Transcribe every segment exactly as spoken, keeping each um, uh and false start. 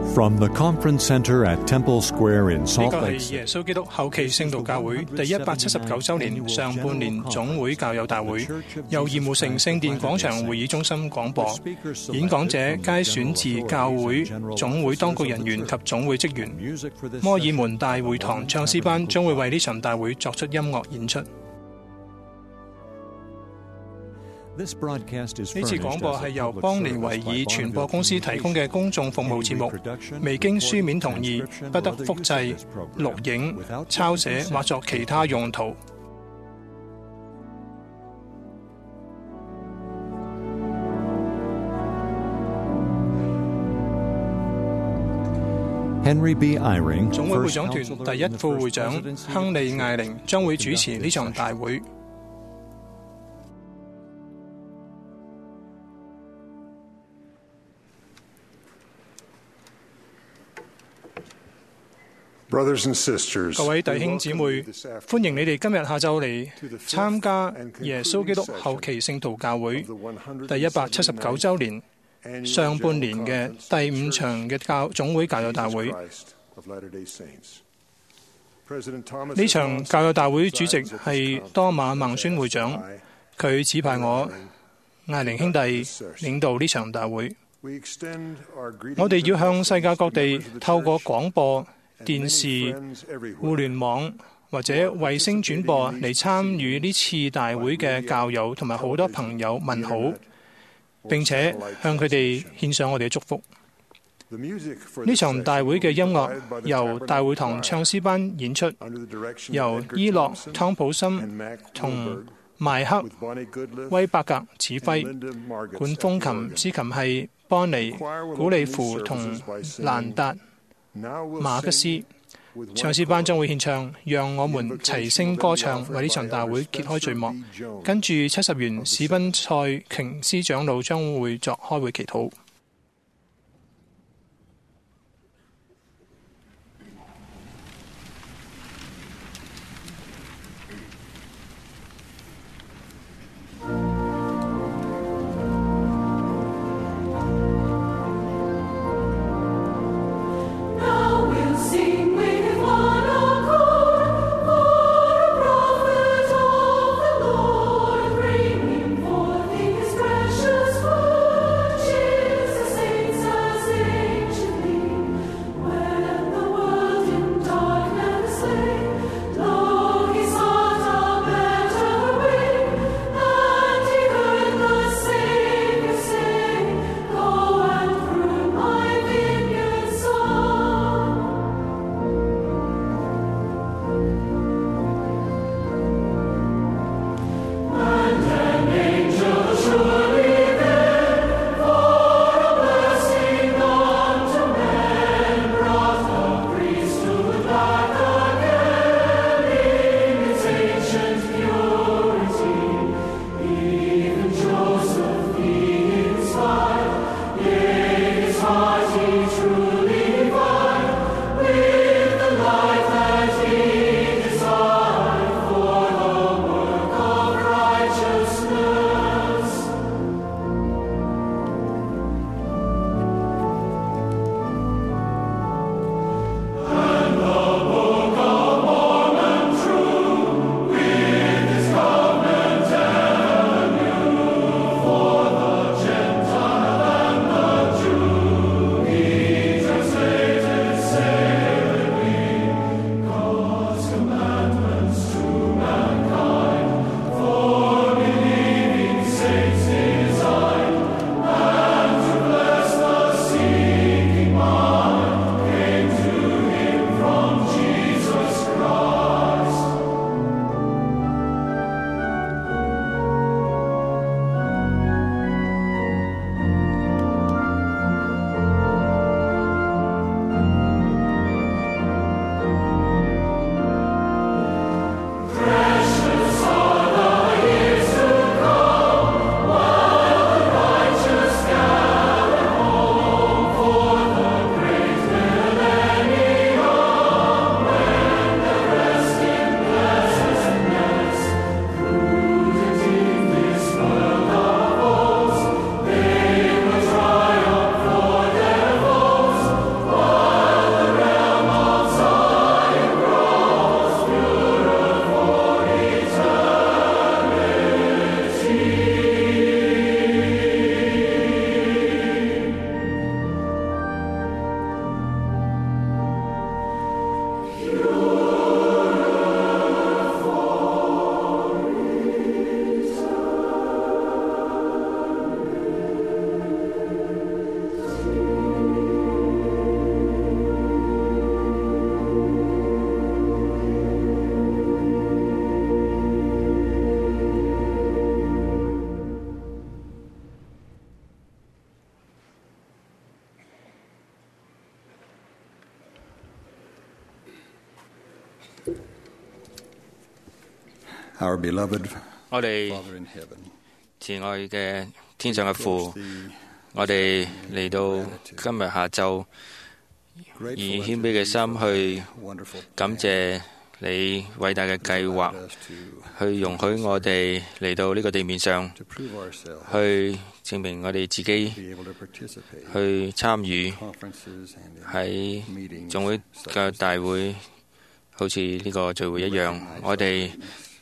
From the Conference Center at Temple Square in 呢 Salt 個 Lake 係耶 City. 穌基督後期聖道教會第一百七十九週年上半年總會教友大會，由鹽湖城聖殿廣場會議中心廣播。演講者皆選自教會總會當局人員及總會職員。摩爾門大會堂唱詩班將會為呢場大會作出音樂演出。 呢次廣播係由邦尼維爾傳播公司提供嘅公眾服務節目，未經書面同意，不得複製、錄影、抄寫或作其他用途。 Henry B. Eyring, 總會會長團第一副會長亨利艾靈將會主持呢場大會。 Brothers and sisters, 各位弟兄姊妹，歡迎你哋今日下晝嚟參加耶穌基督後期聖道教會第一百七十九週年上半年嘅第五場嘅教總會教友大會。呢場教友大會主席係多馬孟孫會長，佢指派我艾靈兄弟領導呢場大會。我哋要向世界各地透過廣播、電視、互聯網或者衛星轉播嚟參與呢次大會嘅教友同埋好多朋友問好，並且向佢哋獻上我哋嘅祝福。呢場大會嘅音樂由大會堂唱詩班演出，由伊洛湯普森同邁克威伯格指揮，管風琴、司琴係邦尼、古利芙同蘭達馬吉斯。唱詩班將會獻唱，讓我們齊聲歌唱，為呢場大會揭開序幕。跟住七十元史賓塞瓊斯長老將會作開會祈禱。 Precious food, cheers 我哋慈愛嘅天上嘅父，我哋嚟到今日下晝，以謙卑嘅心去感謝你偉大嘅計劃，去容許我哋嚟到呢個地面上，去證明我哋自己，去參與喺總會嘅大會，好似呢個聚會一樣，我哋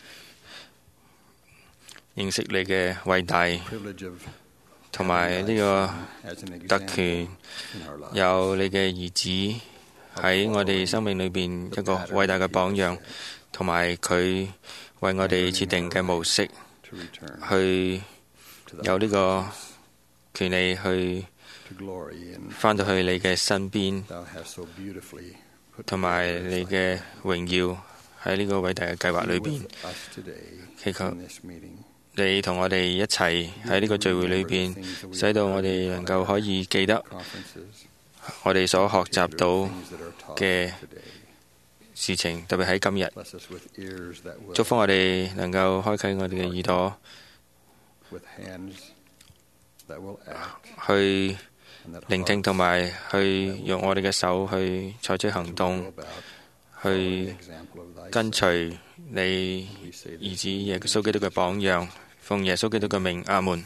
認識你嘅偉大，同埋呢個特權，有你嘅兒子喺我哋生命裏邊一個偉大嘅榜樣，同埋佢為我哋設定嘅模式，去有呢個權利去返到去你嘅身邊，同埋你嘅榮耀喺呢個偉大嘅計劃裏邊，祈求你同我哋一齊喺呢個聚會裏邊，使到我哋能夠可以記得我哋所學習到嘅事情，特別喺今日，祝福我哋能夠開啟我哋嘅耳朵，去聆聽同埋去用我哋嘅手去採取行動，去跟隨你兒子耶穌基督嘅榜樣，奉耶穌基督嘅名，阿門。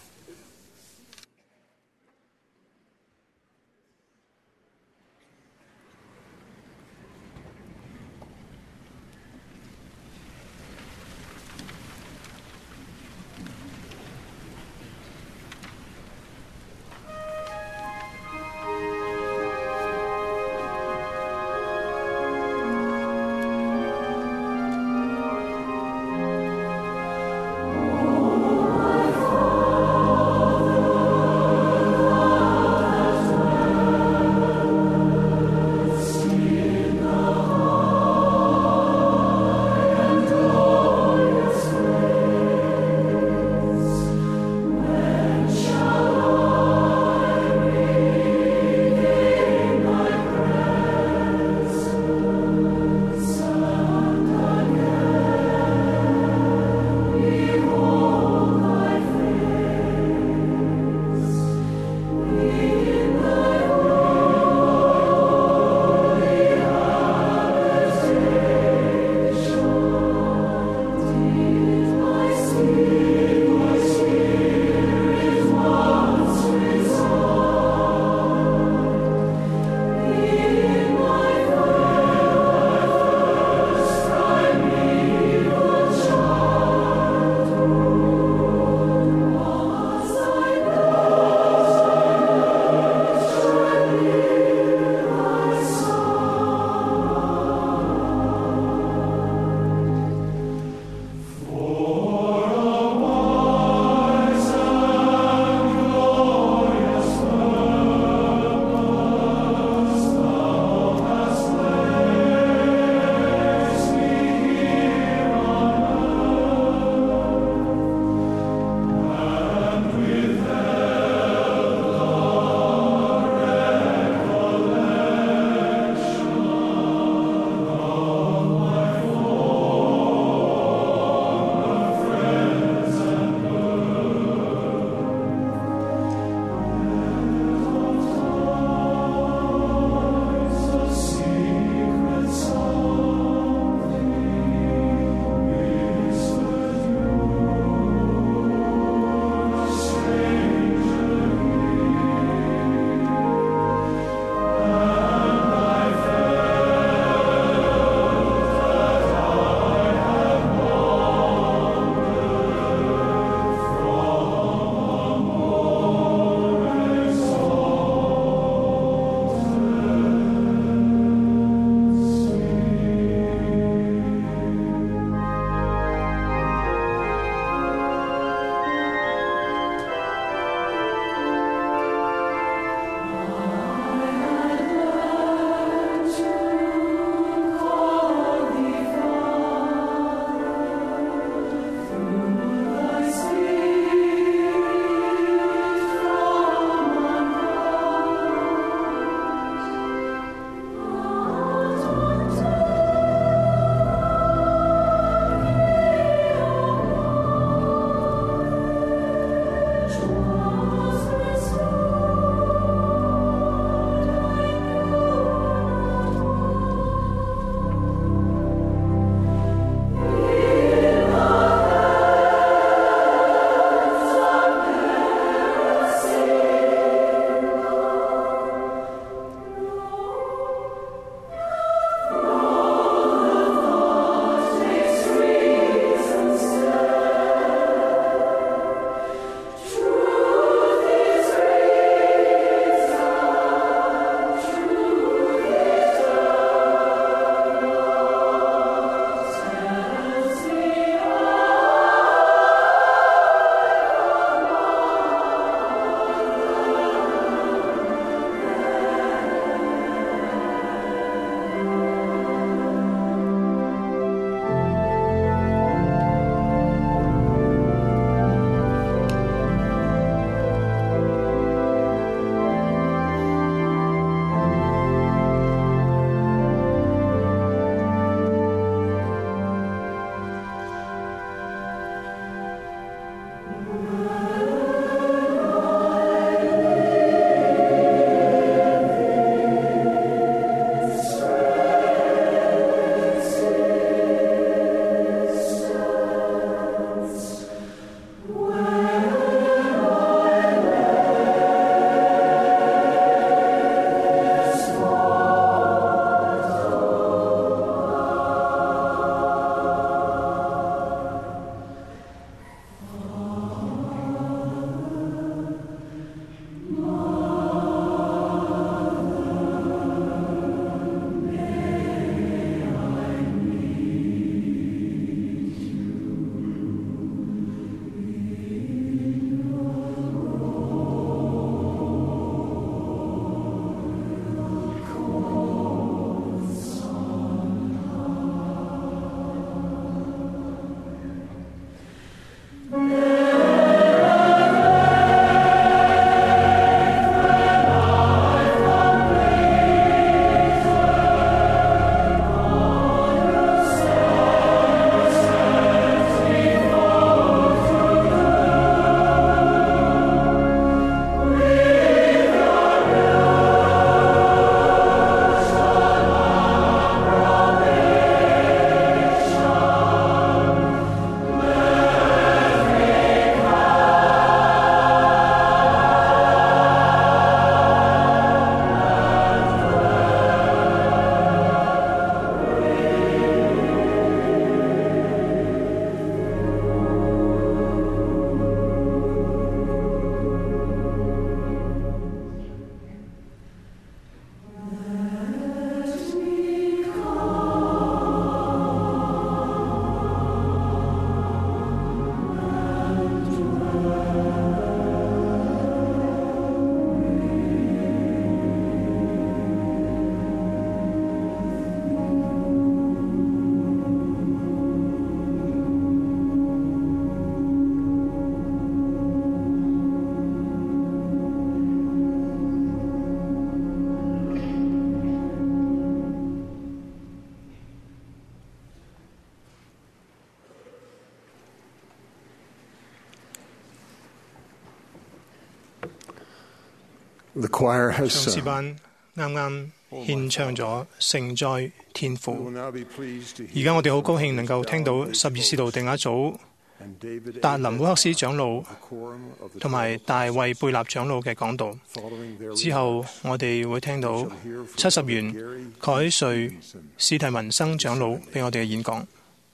The choir has 唱詩 sung. 班啱啱獻唱咗聖哉天 We 父。 will now be pleased to 而 hear 家我哋好高興能夠聽到十二使徒定亞組 and David 達林烏克斯長老 a quorum of the 同埋大衛貝納長老嘅講道。 following their 之後我哋會聽到七十元凱瑞史提文生長老俾我哋嘅演講。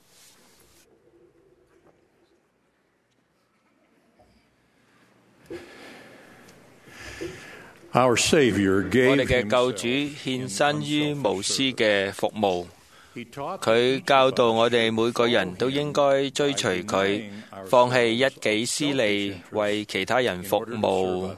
Our Savior 我 gave 哋嘅救主 himself 獻身於無私嘅服務， He taught 佢教導我哋每個人都應該追隨佢，放棄一己私利，為其他人服務。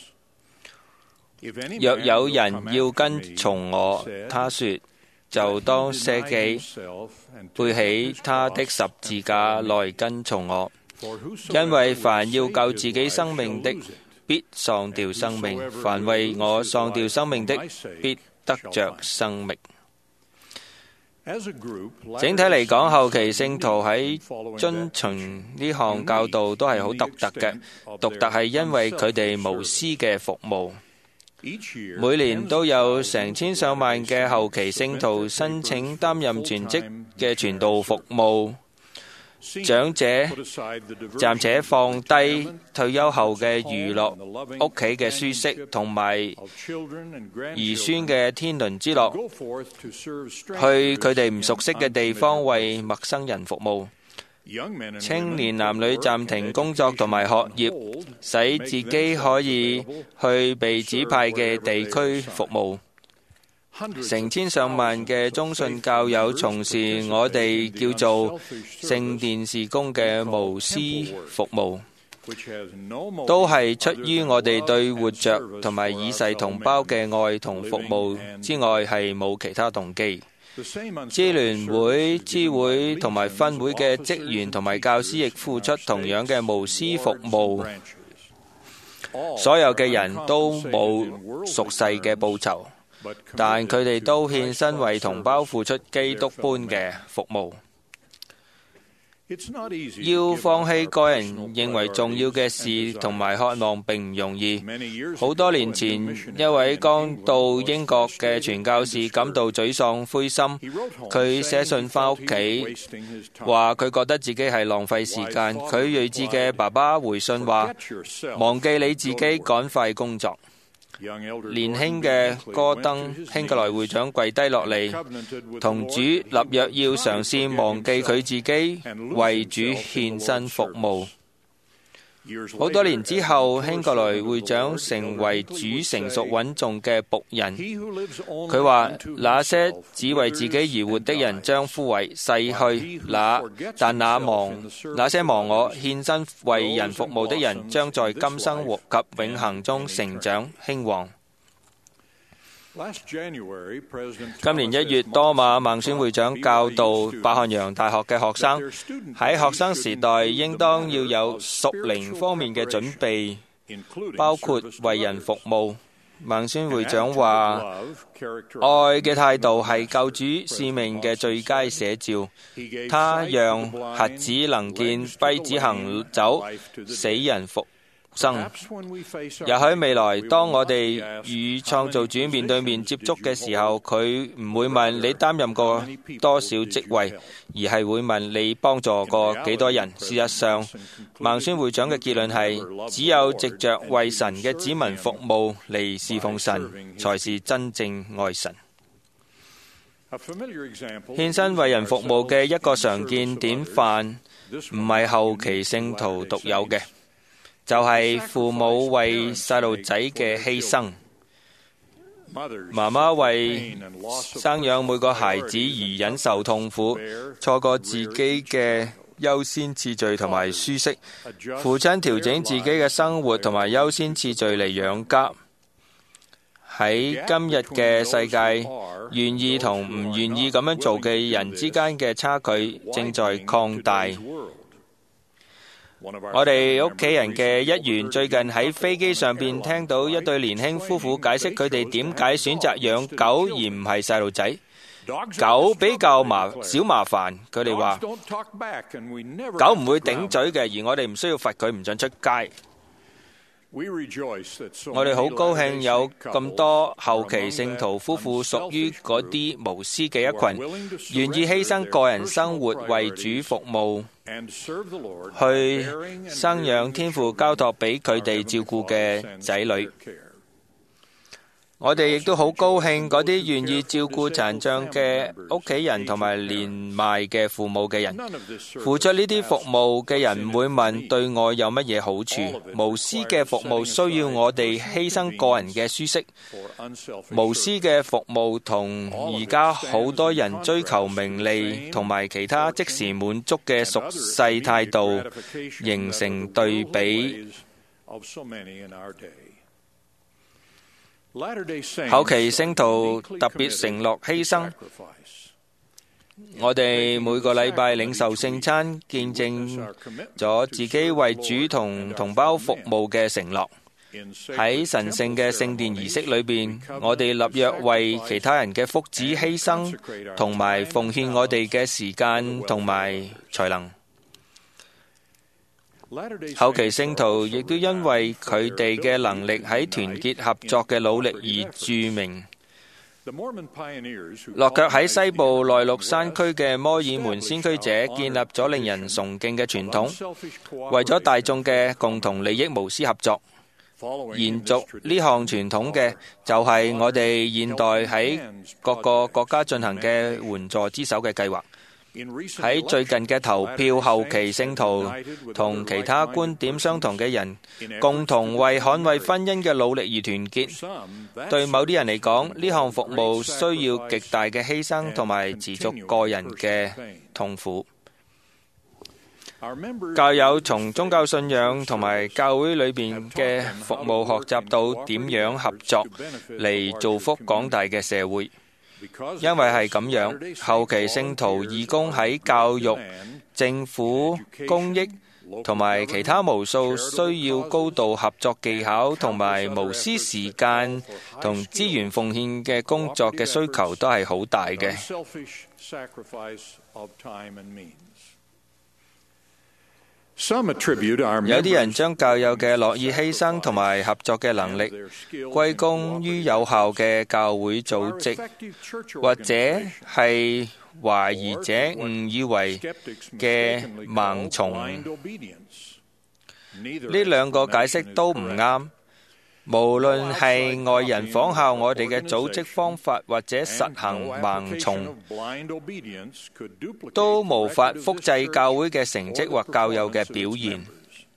If any 若 man 有 will 人 come 要 after 跟 me, 從我， he said, 他說就當捨 deny 己， himself and 背 take 起 his 他的 cross 十 and 字架 follow me. 來跟從我。 For whosoever 因為 will 凡要 save 救 his 自己 life 生命 shall 的 lose it. 必喪掉生命， whosoever 凡為 will 我 lose his 喪掉 life 生命的 for my sake 必得 shall 着 find. 生命。 As a group, 整體嚟講， Latter-day 後期 Saints 聖徒喺 following 遵 that 循呢項教導都係好獨特嘅，獨特係因為佢哋無私嘅服務。 Each year, 每年都有 tens 成 of 千上萬嘅後期聖徒申請擔任全職嘅傳道服務。 seniors 長者 put aside the diversion 暫且放低 entertainment 退休後嘅娛 home 樂 and the loving 屋企嘅舒適 companionship 同埋 of children and 兒孫 grandchildren 嘅天倫之樂， go forth to serve 去 strangers 佢哋唔 in 熟悉嘅地方 unfamiliar 為 places. 陌生人服務。 Young men and 青年 women 男女 put 暫 work 停 and 工作同埋學 education 業， on hold 使自己可以去被指派嘅地區服務。 Hundreds 成 of 千上萬嘅 thousands 中 of 信 faithful 教友 members 從事 participate 我哋 in the 叫做 unselfish 聖 service 殿事工嘅無私服務， which has no motive 都係出 other 於 than 我哋 love 對 and 活着 service 同埋 for 已 our 逝 fellow 同胞 men. 嘅愛同服務之外，係冇其他動機。 The same unselfish 支聯會、 service 支會同埋分會嘅職 officers 員 and 同埋教師亦付出 teachers 同樣嘅無私服 wards and 務， branches. 所有嘅人都冇俗世嘅報酬， But 但佢哋 committed 都 to 獻身為 Christ-like 同胞 service 付出基督般嘅服務。 It's not easy to 要 give 放 up 棄 our 個人 personal 認為重要嘅 priorities 事 and 同埋 desires. 渴望並唔容易。 Many years 好多 ago, 年 a 前， new missionary 一位 in 剛 England 到 was 英國嘅 frustrated 傳教士 and 感到 discouraged. 沮喪灰心， He wrote home 佢 saying 寫信 he 返屋 felt he 企 was wasting his time. 話佢覺得自己係浪費時間。佢睿智嘅爸爸回信話： Forget yourself. 忘記你自己， Go to work. 趕快工作。 Young elder 年 Gordon 輕 B. 嘅 Hinckley 戈 went 登 to his 興格萊 knees 會長跪低落 and 嚟， covenanted with the 同 Lord 主 that he 立約 would 要 try 嘗 to 試 forget 忘記佢 himself 自己， and lose 為主 himself in 獻 the 身 Lord's 服務。 service. Years 好多 later, 年之 as 後， an 興格 mature 萊 servant 會 of the 長 Lord, 成 Elder 為 Hinckley 主 would 成熟 say, 穩重嘅僕人。 He who lives only 佢話： unto 那些 himself 只為自己而活的 withers 人 and 將 dies. 枯萎逝去，那但那忘那些忘我獻身為人服務的人，將在今生和及永恆中成長興旺。 今年一月，多馬孟孫會長教導百漢洋大學嘅學生，喺學生時代應當要有屬靈方面嘅準備，包括為人服務。孟孫會長話：愛嘅態度係救主使命嘅最佳寫照。他讓瞎子能見，跛子行走，死人復生。也許未來當我哋與創造主面對面接觸嘅時候，佢唔會問你擔任過多少職位，而係會問你幫助過幾多人。事實上，孟孫會長嘅結論係，只有藉着為神嘅子民服務嚟侍奉神，才是真正愛神。獻身為人服務嘅一個常見典範，唔係後期聖徒獨有嘅，就係父母為細路仔嘅犧牲。媽媽為生養每個孩子而忍受痛苦，錯過自己嘅優先次序同埋舒適。父親調整自己嘅生活同埋優先次序嚟養家。喺今日嘅世界，願意同唔願意咁樣做嘅人之間嘅差距正在擴大。我哋屋企人嘅一員最近喺飛機上邊聽到一對年輕夫婦解釋佢哋點解選擇養狗而唔係細路仔。狗比較麻少麻煩，佢哋話狗唔會頂嘴嘅，而我哋唔需要罰佢唔准出街。我哋好高興有咁多後期聖徒夫婦屬於嗰啲無私嘅一群，願意犧牲個人生活為主服務，去生養天父交託俾佢哋照顧嘅仔女。我哋亦都好高興嗰啲願意照顧殘障嘅屋企人同埋年邁嘅父母嘅人。付出呢啲服務嘅人唔會問對我有乜嘢好處。無私嘅服務需要我哋犧牲個人嘅舒適。無私嘅服務同而家好多人追求名利同埋其他即時滿足嘅俗世態度形成對比。後期聖徒特別承諾犧牲。我哋每個禮拜領受聖餐，見證咗自己為主同同胞服務嘅承諾。喺神聖嘅聖殿儀式裏邊，我哋立約為其他人嘅福祉犧牲，同埋奉獻我哋嘅時間同埋才能。後期聖徒亦都因為佢哋嘅能力喺團結合作嘅努力而著名。落腳喺西部內陸山區嘅摩爾門先驅者建立咗令人崇敬嘅傳統，為咗大眾嘅共同利益無私合作。延續呢項傳統嘅就係我哋現代喺各個國家進行嘅援助之手嘅計劃。喺最近嘅投票，後期聖徒同其他觀點相同嘅人共同為捍衛婚姻嘅努力而團結。對某啲人嚟講，呢項服務需要極大嘅犧牲同埋持續個人嘅痛苦。教友從宗教信仰同埋教會裏邊嘅服務學習到點樣合作嚟造福廣大嘅社會。因為係咁樣，後期聖徒義工喺教育、政府、公益同埋其他無數需要高度合作技巧同埋無私時間同資源奉獻嘅工作嘅需求都係好大嘅。有啲人將教友嘅樂意犧牲同埋合作嘅能力歸功於有效嘅教會組織，或者係懷疑者誤以為嘅盲從。呢兩個解釋都唔啱。無論係外人仿效我哋嘅組織方法，或者實行盲從，都無法複製教會嘅成績或教友嘅表現。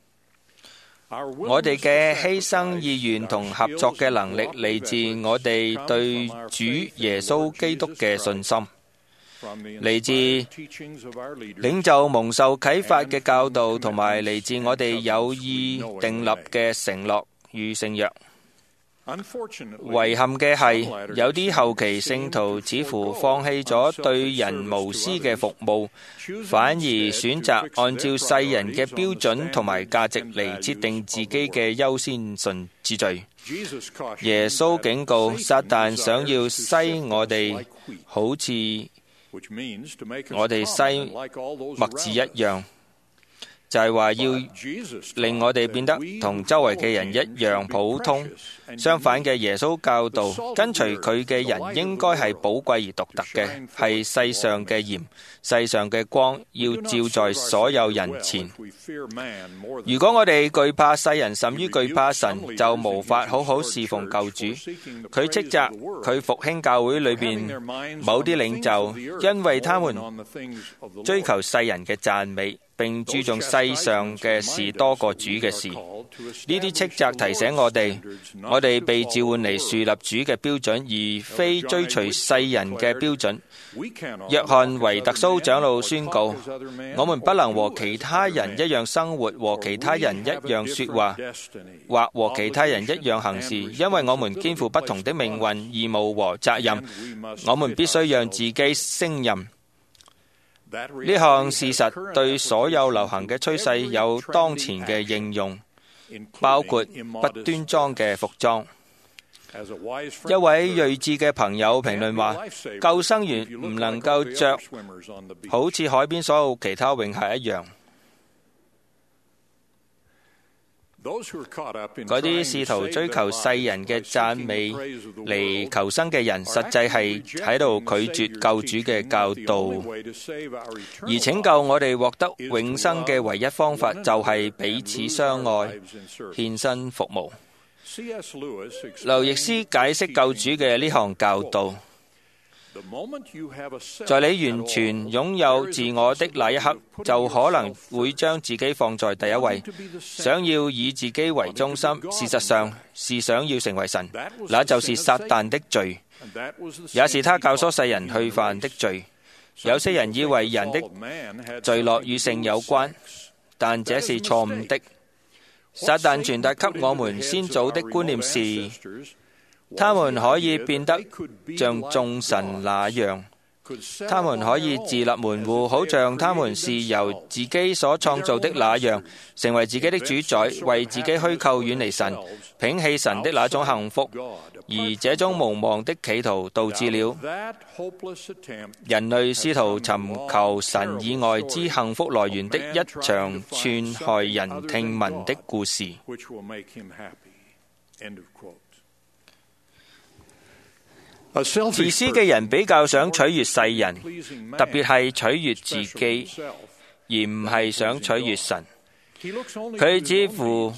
我哋嘅犧牲意願同合作嘅能力嚟自我哋對主耶穌基督嘅信心，嚟自領袖蒙受啟發嘅教導，同埋嚟自我哋有意訂立嘅承諾與聖約。 遺憾嘅係，有啲後期聖徒似乎放棄咗對人無私嘅服務，反而選擇按照世人嘅標準同埋價值嚟設定自己嘅優先順序。耶穌警告撒旦想要篩我哋，好似我哋篩麥子一樣，就係話要令我哋變得同周圍嘅人一樣普通。相反嘅，耶穌教導跟隨佢嘅人應該係寶貴而獨特嘅，係世上嘅鹽，世上嘅光，要照在所有人前。如果我哋懼怕世人甚於懼怕神，就無法好好侍奉救主。佢斥責佢復興教會裏邊某啲領袖，因為他們追求世人嘅讚美，並注重世上嘅事多過主嘅事。呢啲斥責提醒我哋，我哋被召喚嚟樹立主嘅標準，而非追隨世人嘅標準。約翰維特蘇長老宣告：我們不能和其他人一樣生活，和其他人一樣說話，或和其他人一樣行事，因為我們肩負不同的命運、義務和責任。我們必須讓自己勝任。呢項事實對所有流行嘅趨勢有當前嘅應用，包括不端莊嘅服裝。一位睿智嘅朋友評論話：救生員唔能夠着好似海邊所有其他泳客一樣。嗰啲試圖追求世人嘅讚美嚟求生嘅人，實際係喺度拒絕救主嘅教導。而拯救我哋獲得永生嘅唯一方法，就係彼此相愛、獻身服務。劉易斯解釋救主嘅呢項教導：在你完全擁有自我的那一刻，就可能會將自己放在第一位，想要以自己為中心，事實上是想要成為神，那就是撒旦的罪，也是他教唆世人去犯的罪。有些人以為人的罪惡與性有關，但這是錯誤的。撒旦傳達給我們先祖的觀念是，他們可以變得像眾神那樣，他們可以自立門戶，好像他們是由自己所創造的那樣，成為自己的主宰，為自己虛構遠離神、摒棄神的那種幸福。而這種無望的企圖導致了人類試圖尋求神以外之幸福來源的一場串害人聽聞的故事。自私嘅人比較想取悅世人，特別係取悅自己，而唔係想取悅神。佢似乎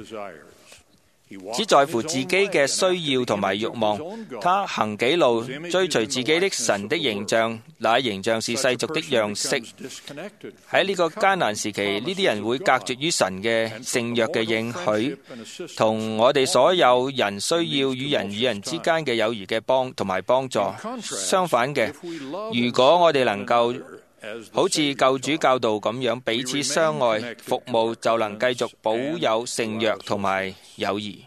只在乎自己嘅需要同埋慾望，他行己路，追隨自己的神的形象，那形象是世俗的樣式。喺呢個艱難時期，呢啲人會隔絕於神嘅聖約嘅應許，同我哋所有人需要與人與人之間嘅友誼嘅幫同埋幫助。相反嘅，如果我哋能夠好似救主教導咁樣彼此相愛服務，就能繼續保有聖約同埋友誼。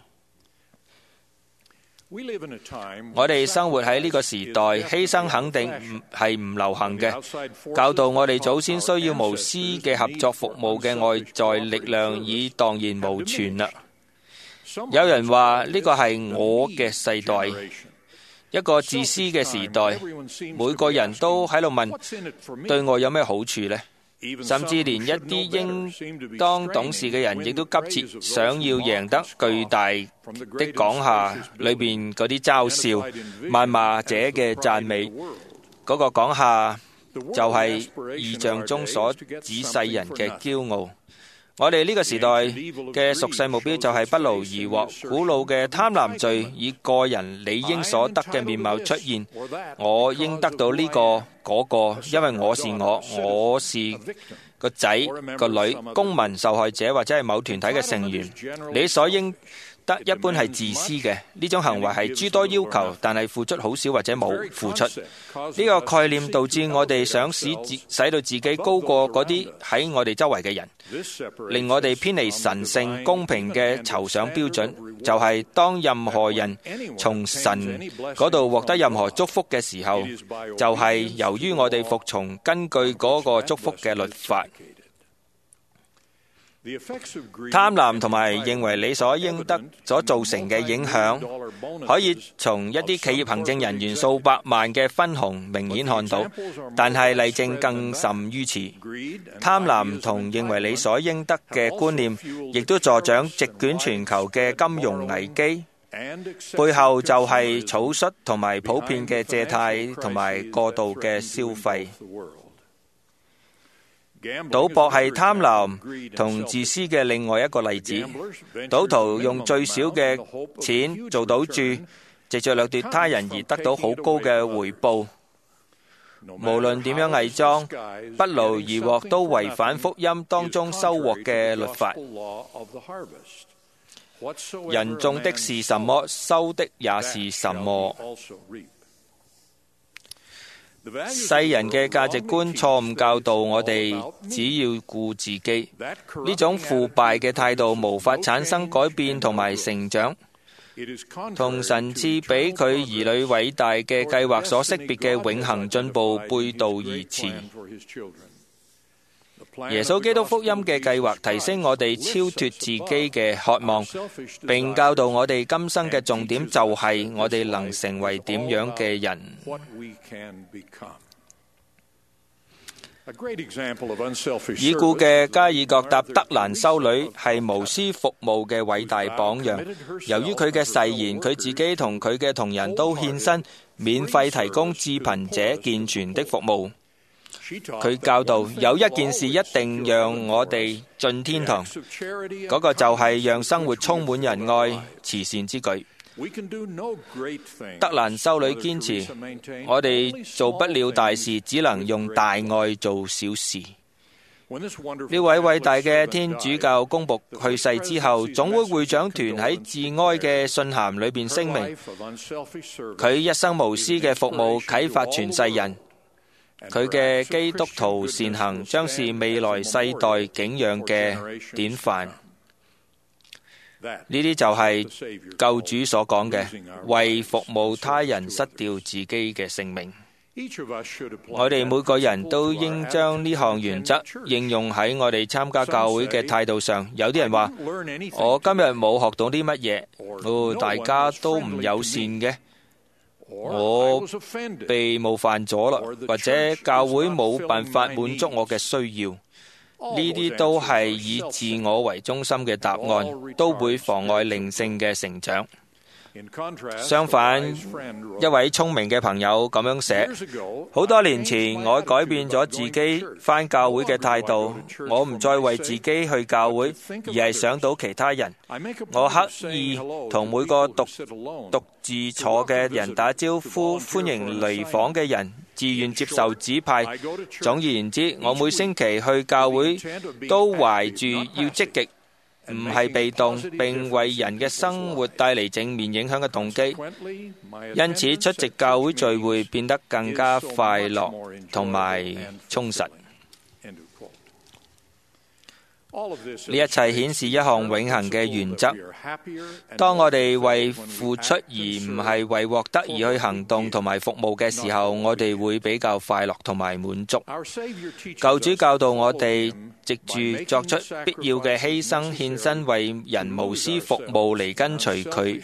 我哋生活喺呢個時代，犧牲肯定係唔流行嘅。教導我哋祖先需要無私嘅合作服務嘅外在力量已蕩然無存啦。有人話呢個係我嘅世代，一個自私嘅時代，每個人都喺度問對我有咩好處呢？甚至連一啲應當懂事嘅人亦都急切想要贏得巨大的講下裏邊嗰啲嘲笑、謾罵者嘅讚美。嗰個講下就係異象中所指世人嘅驕傲。我哋呢個時代嘅俗世目標就係不勞而獲，古老嘅貪婪罪以個人理應所得嘅面貌出現。我應得到呢個嗰個，因為我是我，我是個仔個女、公民、受害者或者係某團體嘅成員。你所應得一般係自私嘅，呢種行為係諸多要求，但係付出好少或者冇付出。呢個概念導致我哋想使自使到自己高過嗰啲喺我哋周圍嘅人，令我哋偏離神聖公平嘅酬賞標準。就係當任何人從神嗰度獲得任何祝福嘅時候，就係由於我哋服從根據嗰個祝福嘅律法。貪婪同埋認為理所應得所造成嘅影響，可以從一啲企業行政人員數百萬嘅分紅明顯看到，但係例證更甚於此。貪婪同認為理所應得嘅觀念，亦都助長席捲全球嘅金融危機，背後就係草率同埋普遍嘅借貸同埋過度嘅消費。賭博係貪婪同自私嘅另外一個例子。賭徒用最少嘅錢做賭注，藉着掠奪他人而得到好高嘅回報。無論點樣偽裝，不勞而獲都違反福音當中收穫嘅律法。人種的是什麼，收的也是什麼。世人嘅價值觀錯誤教導我哋只要顧自己，呢種腐敗嘅態度無法產生改變同埋成長，同神賜俾佢兒女偉大嘅計劃所識別嘅永恆進步背道而馳。耶穌基督福音嘅計劃提升我哋超脫自己嘅渴望，並教導我哋今生嘅重點就係我哋能成為點樣嘅人。已故嘅加爾各答德蘭修女係無私服務嘅偉大榜樣。由於佢嘅誓言，佢自己同佢嘅同仁都獻身，免費提供致貧者健全的服務。佢教導有一件事一定讓我哋進天堂，嗰個就係讓生活充滿仁愛、慈善之舉。德蘭修女堅持，我哋做不了大事，只能用大愛做小事。呢位偉大嘅天主教公僕去世之後，總會會長團喺致哀嘅信函裏邊聲明，佢一生無私嘅服務啟發全世人。佢嘅基督徒善行將是未來世代景仰嘅典範。呢啲就係救主所講嘅，為服務他人失掉自己嘅性命。我哋每個人都應將呢項原則應用喺我哋參加教會嘅態度上。有啲人話：我今日冇學到啲乜嘢，哦，大家都唔友善嘅。我被冒犯咗啦，或者教會冇辦法滿足我嘅需要，呢啲都係以自我為中心嘅答案，都會妨礙靈性嘅成長。相反，一位聰明嘅朋友咁樣寫：好多年前我改變咗自己返教會嘅態度，我唔再為自己去教會，而係想到其他人。我刻意同每個獨獨自坐嘅人打招呼，歡迎嚟訪嘅人，自願接受指派。總而言之，我每星期去教會都懷住要積極，唔係被動，並為人嘅生活帶嚟正面影響嘅動機，因此出席教會聚會變得更加快樂同埋充實。呢一切顯示一項永恆嘅原則：當我哋為付出而唔係為獲得而去行動同埋服務嘅時候，我哋會比較快樂同埋滿足。救主教導我哋藉住作出必要嘅犧牲，獻身為人無私服務嚟跟隨佢。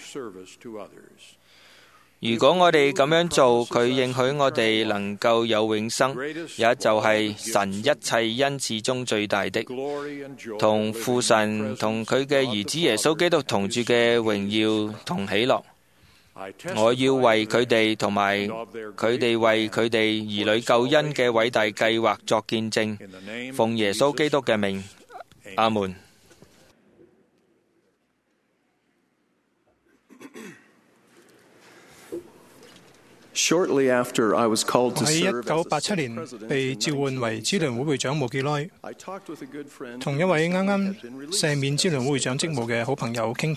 如果我哋咁樣做，佢應許我哋能夠有永生，也就係神一切恩賜中最大的，同父神同佢嘅兒子耶穌基督同住嘅榮耀同喜樂。我要為佢哋同埋佢哋為佢哋兒女救恩嘅偉大計劃作見證，奉耶穌基督嘅名，阿門。 喺一九八七年被召喚為支聯會會長冇幾耐，同一位啱啱赦免支聯會會長職務嘅好朋友傾談。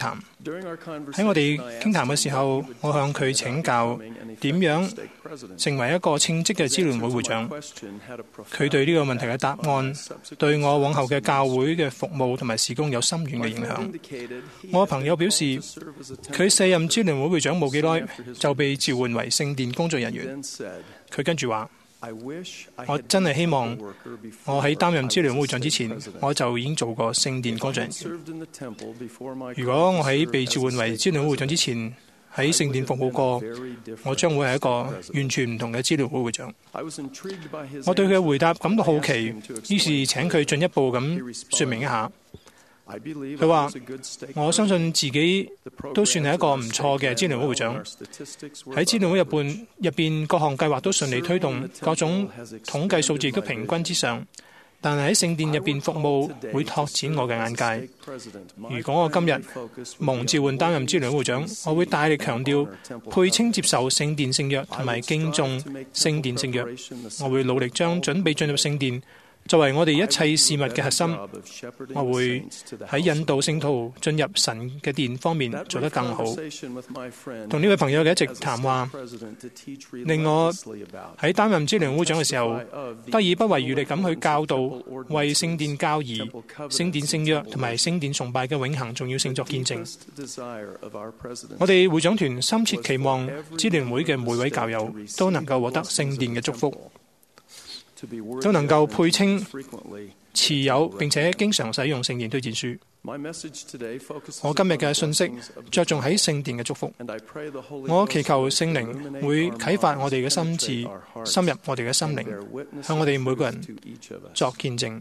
喺我哋傾談嘅時候，我向佢請教點樣成為一個稱職嘅支聯會會長。佢對呢個問題嘅答案，對我往後嘅教會嘅服務同埋事工有深遠嘅影響。我嘅朋友表示，佢卸任支聯會會長冇幾耐，就被召喚為聖殿工作人員。佢跟住話：我真係希望我喺擔任支聯會會長之前，我就已經做過聖殿工作人員。如果我喺被召喚為支聯會會長之前喺聖殿服務過，我將會係一個完全唔同嘅支聯會會長。我對佢嘅回答感到好奇，於是請佢進一步咁說明一下。佢話：我相信自己都算係一個唔錯嘅支聯會會長。喺支聯會入邊入邊各項計劃都順利推動，各種統計數字都平均之上。但係喺聖殿入邊服務會拓展我嘅眼界。如果我今日蒙召喚擔任支聯會會長，我會大力強調配稱接受聖殿聖約同埋敬重聖殿聖約。我會努力將準備進入聖殿作為我哋一切事物嘅核心。我會喺引導聖徒進入神嘅殿方面做得更好。同呢位朋友嘅一直談話，令我喺擔任支聯會長嘅時候，得以不遺餘力咁去教導，為聖殿教義、聖殿聖約同埋聖殿崇拜嘅永恆重要性作見證。我哋會長團深切期望支聯會嘅每位教友都能夠獲得聖殿嘅祝福，都能夠配稱持有並且經常使用聖殿推薦書。我今日嘅信息着重喺聖殿嘅祝福。我祈求聖靈會啟發我哋嘅心智，深入我哋嘅心靈，向我哋每個人作見證。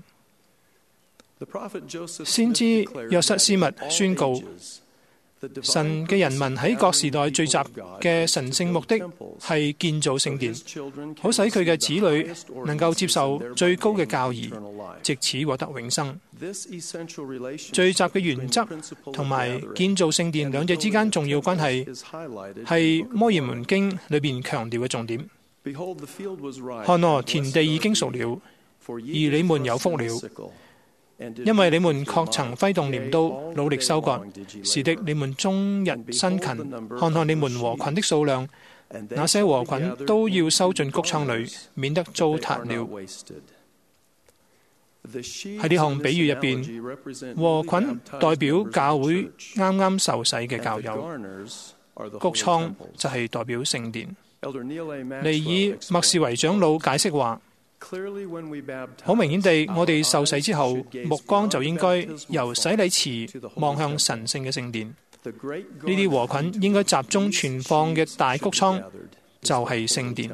先知約瑟斯密宣告，神嘅人民喺各時代聚集嘅神聖目的係建造聖殿，好使佢嘅子女能夠接受最高嘅教義，藉此獲得永生。聚集嘅原則同埋建造聖殿兩者之間重要關係，係摩爾門經裏邊強調嘅重點。看哪，田地已經熟了，而你們有福了，因為你們確曾揮動鐮刀，努力收割。是的，你們終日辛勤，看看你們禾捆的數量，那些禾捆都要收進穀倉裏，免得糟蹋了。喺呢項比喻入邊，禾捆代表教會啱啱受洗嘅教友，穀倉就係代表聖殿。尼爾默士維長老解釋話，好明顯地，我哋受洗之後，目光就應該由洗禮池望向神聖嘅聖殿。呢啲禾捆應該集中存放嘅大穀倉，就係聖殿。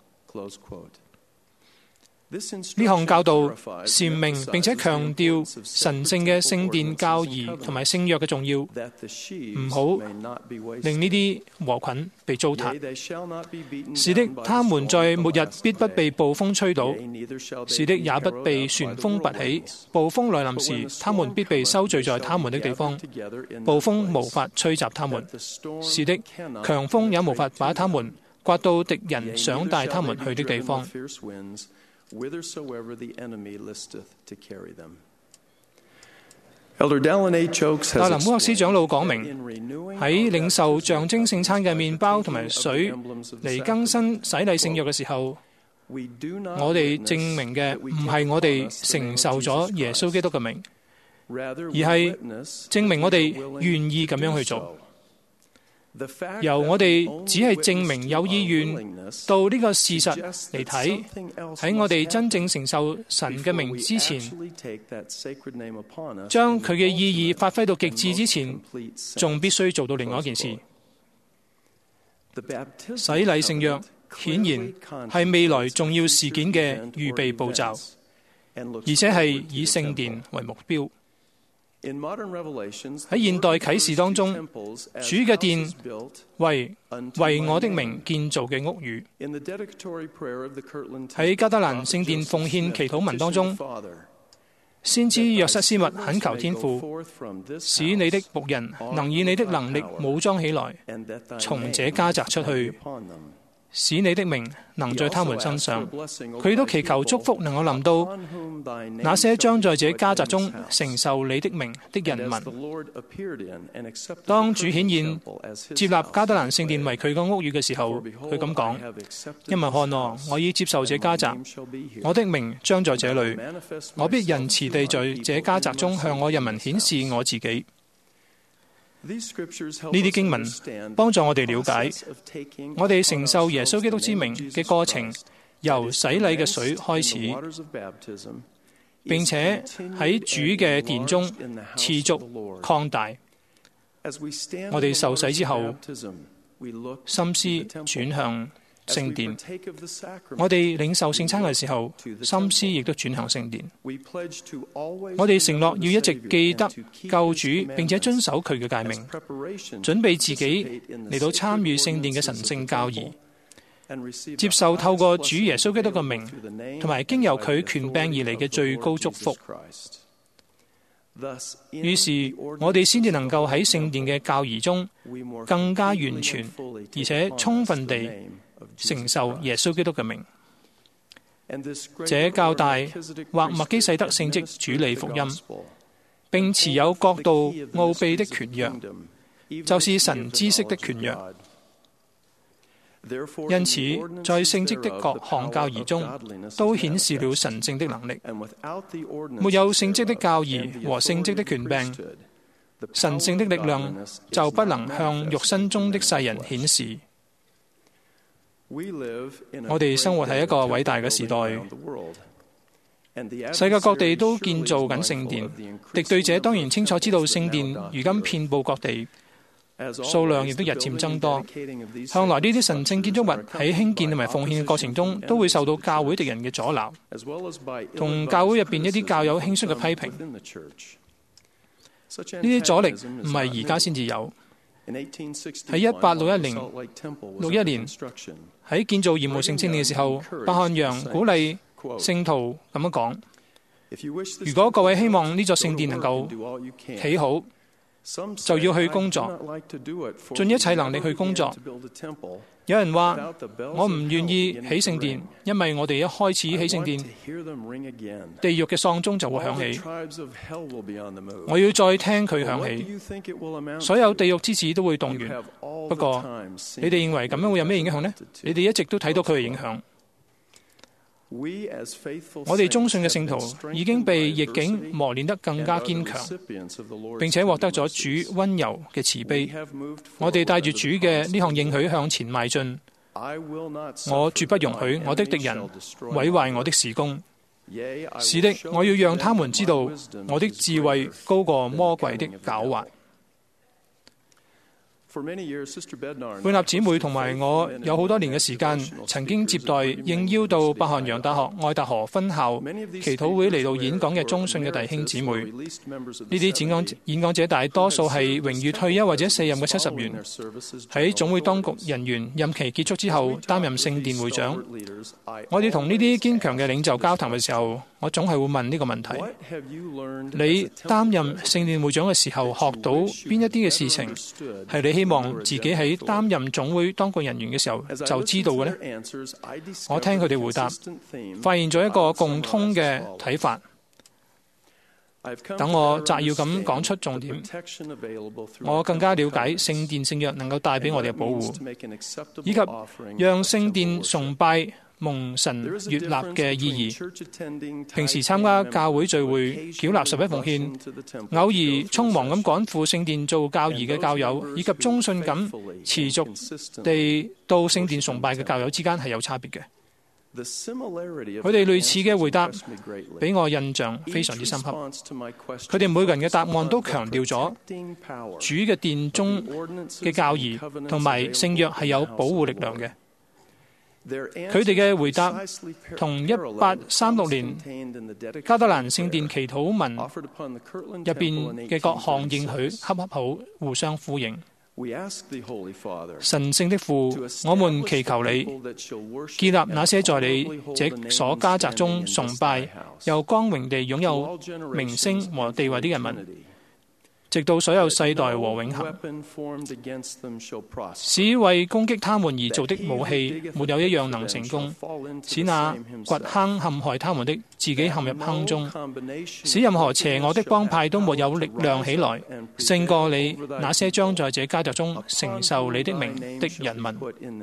呢項教導闡明並且強調神聖嘅聖殿教義同埋聖約嘅重要，唔好令呢啲禾捆被糟蹋。是的，他們在末日必不被暴風吹倒；是的，也不被旋風拔起。暴風來臨時，他們必被收聚在他們的地方，暴風無法吹襲他們。是的，強風也無法把他們刮到敵人想帶他們去的地方。 whithersoever the enemy listeth to carry them. Elder Dallin A. Chokes 戴林烏克斯長老講明，喺領受象徵聖餐嘅麵包同埋水嚟更新洗禮聖約嘅時候，我哋證明嘅唔係我哋承受咗耶穌基督嘅名，而係證明我哋願意咁樣去做。由我哋只係證明有意願到呢個事實嚟睇，喺我哋真正承受神嘅名之前，將佢嘅意義發揮到極致之前，仲必須做到另外一件事。洗禮聖約顯然係未來重要事件嘅預備步驟，而且係以聖殿為目標。喺現代啟示當中，主嘅殿為為我的名建造嘅屋宇。喺加德蘭聖殿奉獻祈禱文當中，先知約瑟斯密懇求天父，使你的僕人能以你的能力武裝起來，從這家宅出去， 使你的名能在他們身上。佢亦都祈求祝福能夠臨到那些將在這家宅中承受你的名的人民。當主顯現接納加德蘭聖殿為佢個屋宇嘅時候，佢咁講：因為看我，我已接受這家宅，我的名將在這裏，我必仁慈地在這家宅中向我人民顯示我自己。呢啲經文幫助我哋了解，我哋承受耶穌基督之名嘅過程，由洗禮嘅水開始，並且喺主嘅殿中持續擴大。我哋受洗之後，心思轉向聖殿，我哋領受聖餐嘅時候，心思亦都轉向聖殿。我哋承諾要一直記得救主，並且遵守佢嘅誡命，準備自己嚟到參與聖殿嘅神聖教義，接受透過主耶穌基督嘅名，同埋經由佢權柄而嚟嘅最高祝福。於是，我哋先至能夠喺聖殿嘅教義中更加完全，而且充分地承受耶穌基督嘅名。這較大或麥基洗德聖職主理福音，並持有國度奧秘的權約，就是神知識的權約。因此，在聖職的各項教義中，都顯示了神聖的能力。沒有聖職的教義和聖職的權柄，神聖的力量就不能向肉身中的世人顯示。我哋生活喺一個偉大嘅時代，世界各地都建造緊聖殿。敵對者當然清楚知道聖殿如今遍佈各地，數量亦都日漸增多。向來呢啲神聖建築物喺興建同埋奉獻嘅過程中，都會受到教會敵人嘅阻撓，同教會入邊一啲教友輕率嘅批評。呢啲阻力唔係而家先至有。喺一八六一年六一年喺建造鹽湖城聖殿嘅時候，伯漢揚鼓勵聖徒咁樣講：如果各位希望呢座聖殿能夠起好，就要去工作，盡一切能力去工作。有人話：我唔願意起聖殿，因為我哋一開始起聖殿，地獄嘅喪鐘就會響起，我要再聽佢響起，所有地獄之子都會動員。不過，你哋認為咁樣會有咩影響呢？你哋一直都睇到佢嘅影響。我哋忠信嘅聖徒已經被逆境磨練得更加堅強，並且獲得咗主溫柔嘅慈悲。我哋帶住主嘅呢項應許向前邁進。我絕不容許我的敵人毀壞我的事工。是的，我要讓他們知道我的智慧高過魔鬼的狡猾。貝納姊妹同埋我有好多年嘅時間，曾經接待應邀到伯漢揚大學愛達河分校祈禱會嚟到演講嘅忠信嘅弟兄姊妹。呢啲演講演講者大多數係榮譽退休或者卸任嘅七十員，喺總會當局人員任期結束之後擔任聖殿會長。我哋同呢啲堅強嘅領袖交談嘅時候，我總係會問呢個問題：你擔任聖殿會長嘅時候，學到邊一啲嘅事情係你希望自己喺擔任總會當局人員嘅時候就知道嘅呢？我聽佢哋回答，發現咗一個共通嘅睇法。等我摘要咁講出重點，我更加了解聖殿聖約能夠帶俾我哋嘅保護，以及讓聖殿崇拜蒙神悅納嘅意義。平時參加教會聚會、繳納十一奉獻，偶爾匆忙咁趕赴聖殿做教義嘅教友，以及忠信咁持續地到聖殿崇拜嘅教友之間係有差別嘅。佢哋類似嘅回答俾我印象非常之深刻。佢哋每個人嘅答案都強調咗主嘅殿中嘅教義同埋聖約係有保護力量嘅。佢哋嘅回答同一八三六年加德蘭聖殿祈禱文入邊嘅各項應許恰恰好互相呼應。神聖的父，我們祈求你建立那些在你這所家宅中崇拜又光榮地擁有名聲和地位的人民， 直到所有世代和永恆。使為攻擊他們而做的武器，沒有一樣能成功。使那掘坑陷害他們的，自己陷入坑中。使任何邪惡的幫派都沒有力量起來，勝過你那些將在這家族中承受你的名的人民。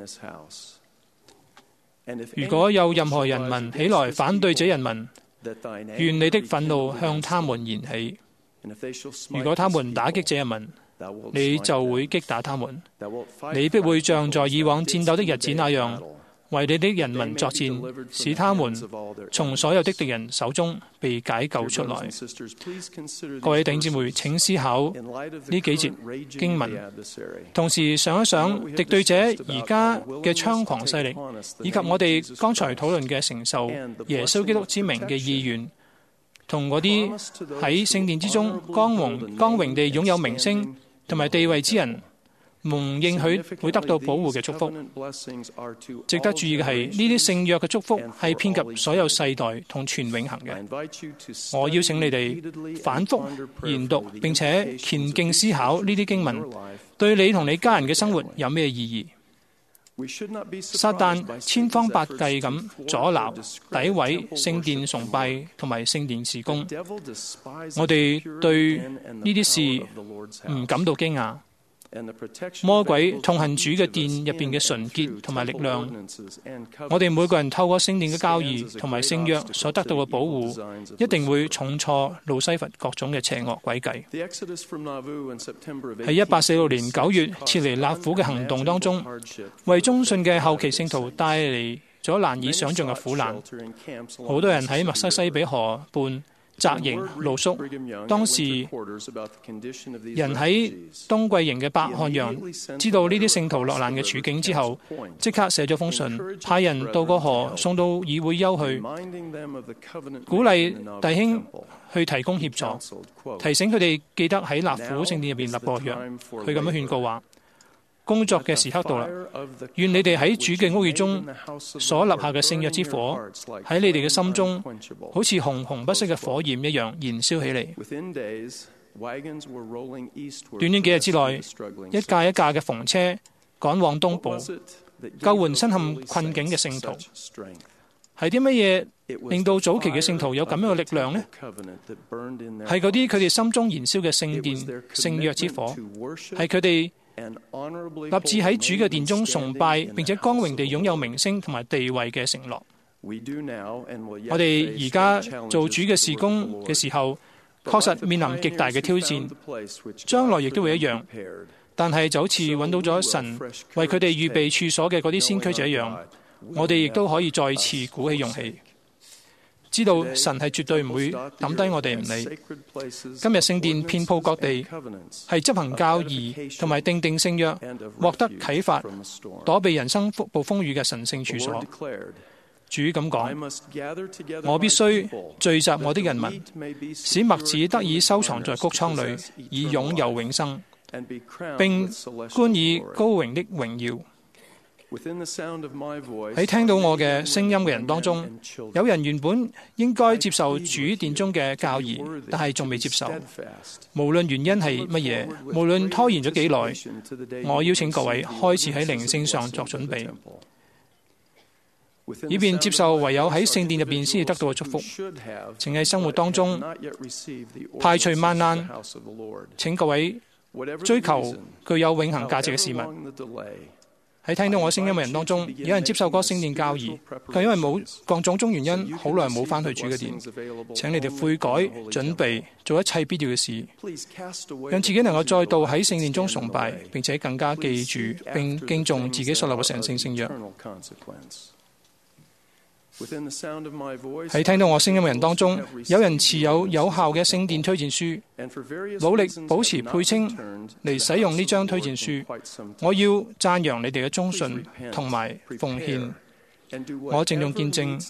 如果有任何人民起來反對這人民，願你的憤怒向他們燃起。如果他們打擊這人民，你就會擊打他們。你必會像在以往戰鬥的日子那樣，為你的人民作戰，使他們從所有的敵人手中被解救出來。各位弟兄姊妹，請思考呢幾節經文，同時想一想敵對者而家嘅猖狂勢力，以及我哋剛才討論嘅承受耶穌基督之名嘅意願，同嗰啲喺聖殿之中光榮光榮地擁有名聲同埋地位之人，蒙應許會得到保護嘅祝福。值得注意嘅係，呢啲聖約嘅祝福係遍及所有世代同全永恆嘅。我邀請你哋反覆研讀並且虔敬思考呢啲經文，對你同你家人嘅生活有咩意義？撒旦千方百計咁阻撓、詆毀聖殿崇拜同埋聖殿事工。我哋對呢啲事唔感到驚訝。魔鬼痛恨主嘅殿入邊嘅純潔同埋力量。我哋每個人透過聖殿嘅教義同埋聖約所得到嘅保護，一定會重挫路西弗各種嘅邪惡詭計。喺一八四六年九月撤離納府嘅行動當中，為忠信嘅後期聖徒帶嚟咗難以想像嘅苦難。好多人喺密西西比河畔紮營露宿。當時人喺冬季營嘅伯漢陽知道呢啲聖徒落難嘅處境之後，即刻寫咗封信，派人渡過河送到議會休去，鼓勵弟兄去提供協助，提醒佢哋記得喺納府聖殿入邊立過約。佢咁樣勸告話：工作嘅時刻到啦，願你哋喺主嘅屋宇中所立下嘅聖約之火，喺你哋嘅心中，好似紅紅不熄嘅火焰一樣燃燒起嚟。短短幾日之內，一架一架嘅篷車趕往東部，救援身陷困境嘅聖徒。係啲乜嘢令到早期嘅聖徒有咁樣嘅力量呢？係嗰啲佢哋心中燃燒嘅聖殿聖約之火，係佢哋立志喺主嘅殿中崇拜，並且光榮地擁有名聲同埋地位嘅承諾。我哋而家做主嘅事工嘅時候，確實面臨極大嘅挑戰，將來亦都會一樣。但係就好似揾到咗神為佢哋預備處所嘅嗰啲先驅者一樣，我哋亦都可以再次鼓起勇氣，知道神係絕對唔會抌低我哋唔理。今日聖殿遍佈各地，係執行教義同埋訂定聖約，獲得啟發、躲避人生暴風雨嘅神聖處所。主咁講：我必須聚集我的人民，使麥子得以收藏在谷倉裏，以擁有永生，並觀以高榮的榮耀。喺聽到我嘅聲音嘅人當中，有人原本應該接受主殿中嘅教義，但係仲未接受。無論原因係乜嘢，無論拖延咗幾耐，我邀請各位開始喺靈性上作準備，以便接受唯有喺聖殿入邊先至得到嘅祝福。請喺生活當中排除萬難，請各位追求具有永恆價值嘅事物。喺聽到我聲音嘅人當中，有人接受過聖殿教義，但因為冇各種種原因，好耐冇返去主嘅殿。請你哋悔改，準備做一切必要嘅事，讓自己能夠再度喺聖殿中崇拜，並且更加記住並敬重自己所立嘅神聖聖約。喺聽到我聲音嘅人當中，有人持有有效嘅聖殿推薦書，努力保持配稱嚟使用呢張推薦書。我要讚揚你哋嘅忠信同埋奉獻。我鄭重見證，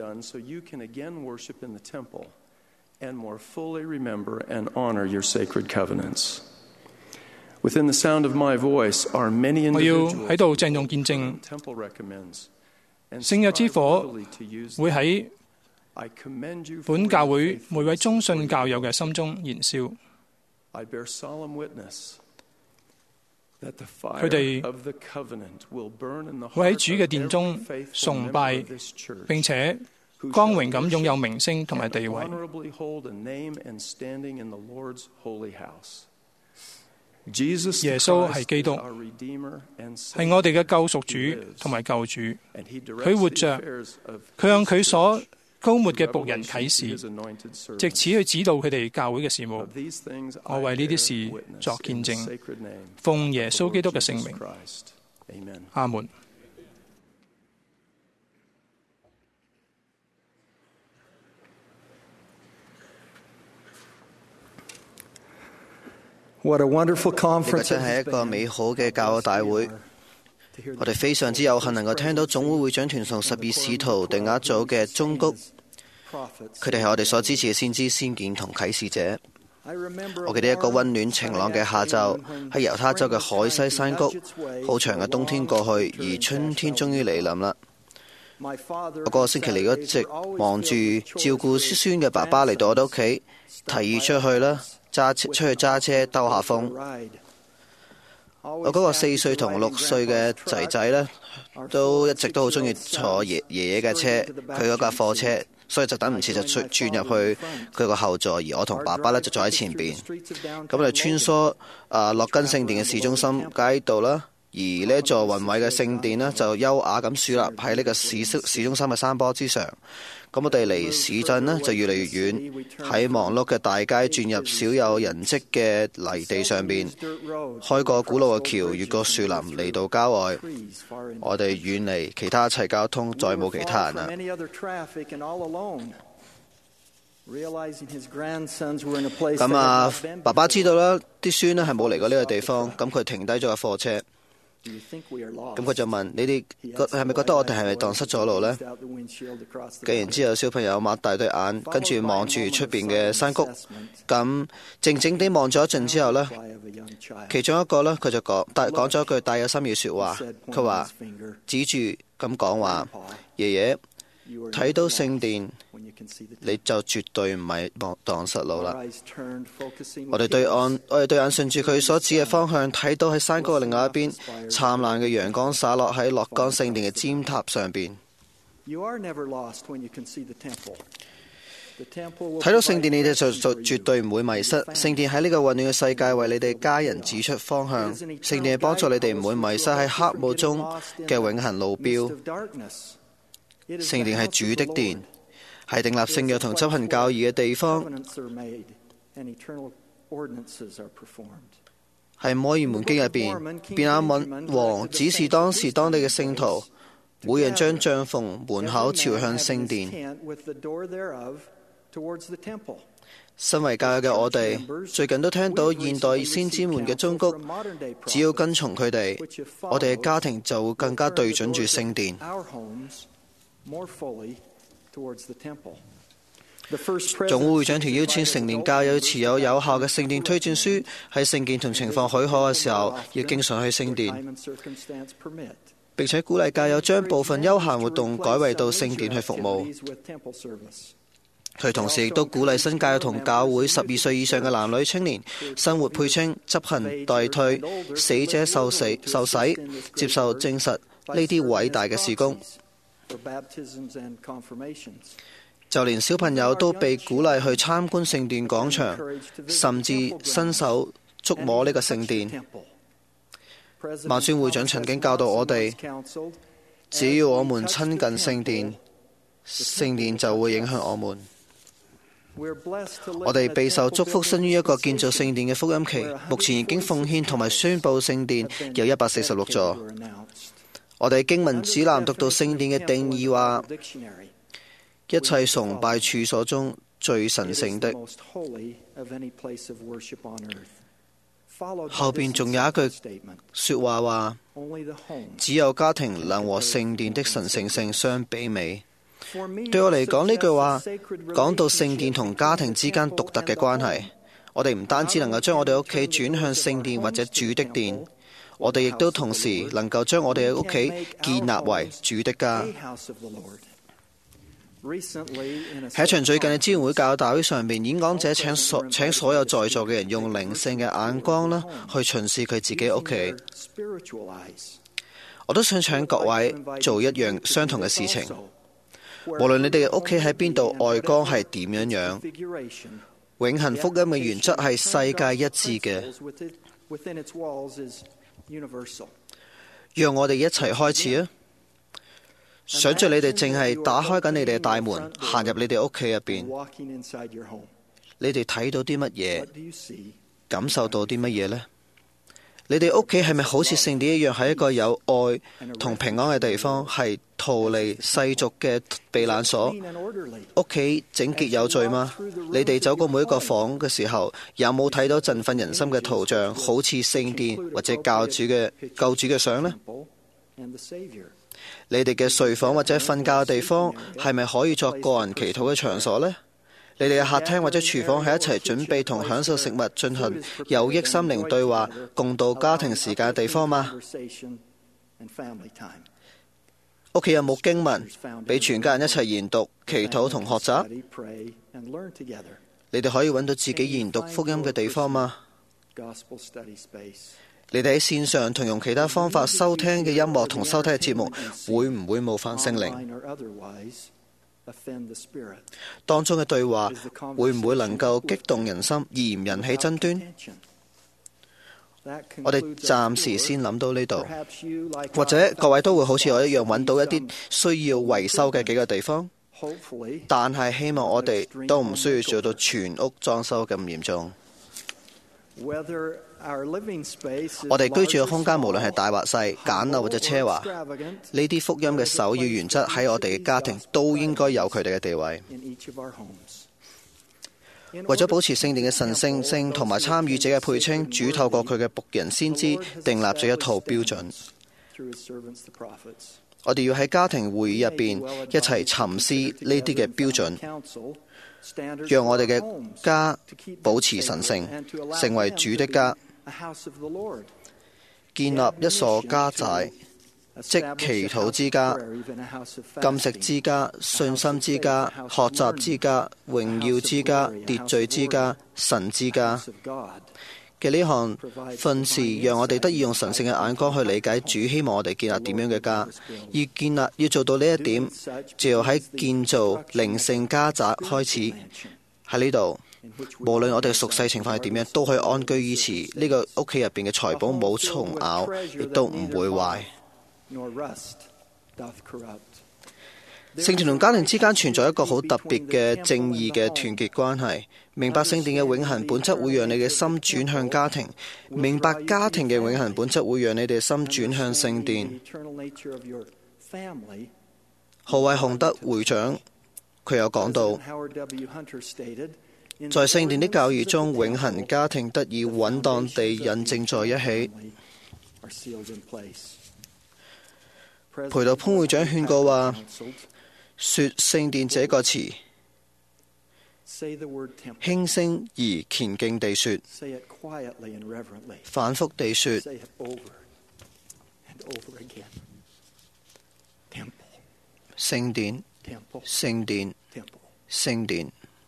我要喺度鄭重見證。聖約之火會喺本教會每位忠信教友嘅心中燃燒。 I bear solemn witness that the 佢 fire 哋 of the covenant will burn in the 會喺 heart 主 of 嘅殿 every 中 faithful 崇 member 拜 of this church, 並且 who 光 shall 榮咁擁 worship 有名聲同埋 and 地位。 honorably hold a name and standing in the Lord's holy house. Jesus 耶穌係 Christ 基 is 督， our Redeemer and 係我哋嘅 Savior. 救贖主同埋救主。 And he 佢 directs 活 the 着， affairs of 佢向 his 佢所 church, 高抹嘅僕 revelation 人 to 啟示， his anointed 藉 servants. 此去指導佢哋教會嘅事務。 Of these things 我 I 為呢啲 bear 事 witness 作 in 見 the 證， sacred name 奉耶 of the 穌基督 Lord 嘅聖 Jesus 名。 Christ. Amen. 阿門。 What a wonderful 呢個 conference 真係一個美好嘅教育大會，我哋非常之有幸能夠聽到總會會長團同十二使徒定額組嘅忠告，佢哋係我哋所支持嘅先知、先見同啟示者。我記得一個溫暖晴朗嘅下晝，喺猶他州嘅海西山谷，好長嘅冬天過去，而春天終於嚟臨啦。我嗰個星期嚟一直望住照顧孫孫嘅爸爸嚟到我哋屋企，提議出去啦，揸出去揸車兜下風。我嗰個四歲同六歲嘅仔仔呢，都一直都好中意坐爺爺爺嘅車，佢嗰架貨車，所以就等唔切就轉入去佢個後座，而我同爸爸呢就坐喺前邊。咁我哋穿梭啊諾根聖殿嘅市中心街道啦。而呢一座宏偉嘅聖殿呢，就優雅咁豎立喺呢個市市中心嘅山坡之上。咁我哋離市鎮呢，就越嚟越遠，喺忙碌嘅大街轉入少有人跡嘅泥地上邊，開過古老嘅橋，越過樹林嚟到郊外。我哋遠離其他一切交通，再冇其他人啦。咁啊，爸爸知道啦，啲孫呢係冇嚟過呢個地方，咁佢停低咗個貨車。咁佢就問：你哋係咪覺得我哋係咪蕩失咗路呢？既然之後小朋友擘大對眼，跟住望住出邊嘅山谷，咁靜靜地望咗一陣之後呢，其中一個呢，佢就講，但講咗一句帶有心意説話。佢話指住咁講話：爺爺睇到聖殿，你就絕對唔係蕩失路啦。我哋對岸，我哋對眼順住佢所指嘅方向，睇到喺山谷嘅另外一邊，燦爛嘅陽光灑落喺諾干聖殿嘅尖塔上邊。睇到聖殿，你哋就就絕對唔會迷失。聖殿喺呢個混亂嘅世界，為你哋家人指出方向。聖殿係幫助你哋唔會迷失喺黑霧中嘅永恆路標。聖殿係主的殿，係訂立聖約同執行教義嘅地方，係摩爾門經入邊，便雅憫王指示當時當地嘅聖徒，每人將帳篷門口朝向聖殿。身為教友嘅我哋，最近都聽到現代先知們嘅忠告，只要跟從佢哋，我哋嘅家庭就會更加對準住聖殿。總會會長團邀請成年教友持有有效嘅聖殿推薦書，喺聖殿同情況許可嘅時候，要經常去聖殿，並且鼓勵教友將部分休閒活動改為到聖殿去服務。佢同時亦都鼓勵新教友同教會十二歲以上嘅男女青年生活配稱、執行代退、死者受死受洗、接受證實呢啲偉大嘅事工。就連小朋友都被鼓勵去參觀聖殿廣場，甚至伸手觸摸呢個聖殿。萬宣會長曾經教導我哋，只要我們親近聖殿，聖殿就會影響我們。我哋備受祝福，生於一個建造聖殿嘅福音期，目前已經奉獻同埋宣佈聖殿有一百四十六座。我哋經文指南讀到聖殿嘅定義話，一切崇拜處所中最神聖的。後邊仲有一句說話話，只有家庭能和聖殿的神聖性相媲美。對我嚟講，呢句話講到聖殿同家庭之間獨特嘅關係。我哋唔單止能夠將我哋屋企轉向聖殿或者主的殿，我哋亦都同時能夠將我哋嘅屋企建立為主的家。 喺一場最近嘅支援會教友大會上面，演講者請所請所有在座嘅人用靈性嘅眼光啦，去巡視佢自己屋企。我都想請各位做一樣相同嘅事情，無論你哋嘅屋企喺邊度，外觀係點樣樣，永恆福音嘅原則係世界一致嘅。讓我哋一齊開始啊！想像你哋淨係打開緊你哋嘅大門，行入你哋屋企入邊，你哋睇到啲乜嘢？感受到啲乜嘢呢？你哋屋企係咪好似聖殿一樣，係一個有愛同平安嘅地方，係逃離世俗嘅避難所？屋企整潔有序嗎？你哋走過每一個房嘅時候，有冇睇到振奮人心嘅圖像，好似聖殿或者教主嘅救主嘅相呢？你哋嘅睡房或者瞓覺嘅地方係咪可以作個人祈禱嘅場所呢？你哋嘅客廳或者廚房係一齊準備同享受食物，進行有益心靈對話、共度家庭時間嘅地方嗎？屋企有冇經文俾全家人一齊研讀、祈禱同學習？你哋可以揾到自己研讀福音嘅地方嗎？你哋喺線上同用其他方法收聽嘅音樂同收聽嘅節目，會唔會冒犯聖靈？當中嘅對話會唔會能夠激動人心而唔引起爭端？我哋暫時先諗到呢度，或者各位都會好似我一樣揾到一啲需要維修嘅幾個地方，但係希望我哋都唔需要做到全屋裝修咁嚴重。我哋居住嘅空間無論係大或細、簡陋或者奢華，呢啲福音嘅首要原則喺我哋嘅家庭都應該有佢哋嘅地位。為咗保持聖殿嘅神聖性同埋參與者嘅配稱，主透過佢嘅僕人先知訂立咗一套標準。我哋要喺家庭會議入邊一齊沉思呢啲嘅標準，讓我哋嘅家保持神聖，成為主的家，建立一所家寨，即祈禱之家、禁食之家、信心之家、學習之家、榮耀之家、秩序之家、神之家嘅呢項訓示，讓我哋得以用神聖嘅眼光去理解主希望我哋建立點樣嘅家。要建立要做到呢一點，就要喺建造靈性家宅開始。喺呢度，無論我哋嘅屬世情況係點樣，都可以安居於此。呢個屋企入邊嘅財寶冇蟲咬，亦都唔會壞。聖殿同家庭之間存在一個好特別嘅正義嘅團結關係。明白聖殿嘅永恆本質會讓你嘅心轉向家庭，明白家庭嘅永恆本質會讓你哋心轉向聖殿。何偉雄德會長佢有講到，在聖殿的教義中，永恆家庭得以穩當地印證在一起。培道潘會長勸告話，說聖殿這個詞，輕聲而虔敬地說，反覆地說，聖殿，聖殿，聖殿，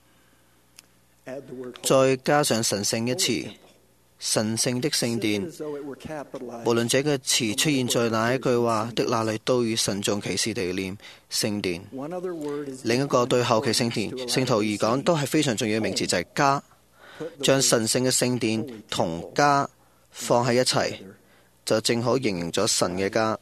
再加上神聖一詞，神聖的聖殿。無論這個詞出現在哪一句話的那裏，都以慎重其事地念聖殿。另一個對後期聖殿聖徒而講都係非常重要嘅名詞，就係、是、家。將神聖嘅聖殿同家放喺一齊，就正好形容咗神嘅家。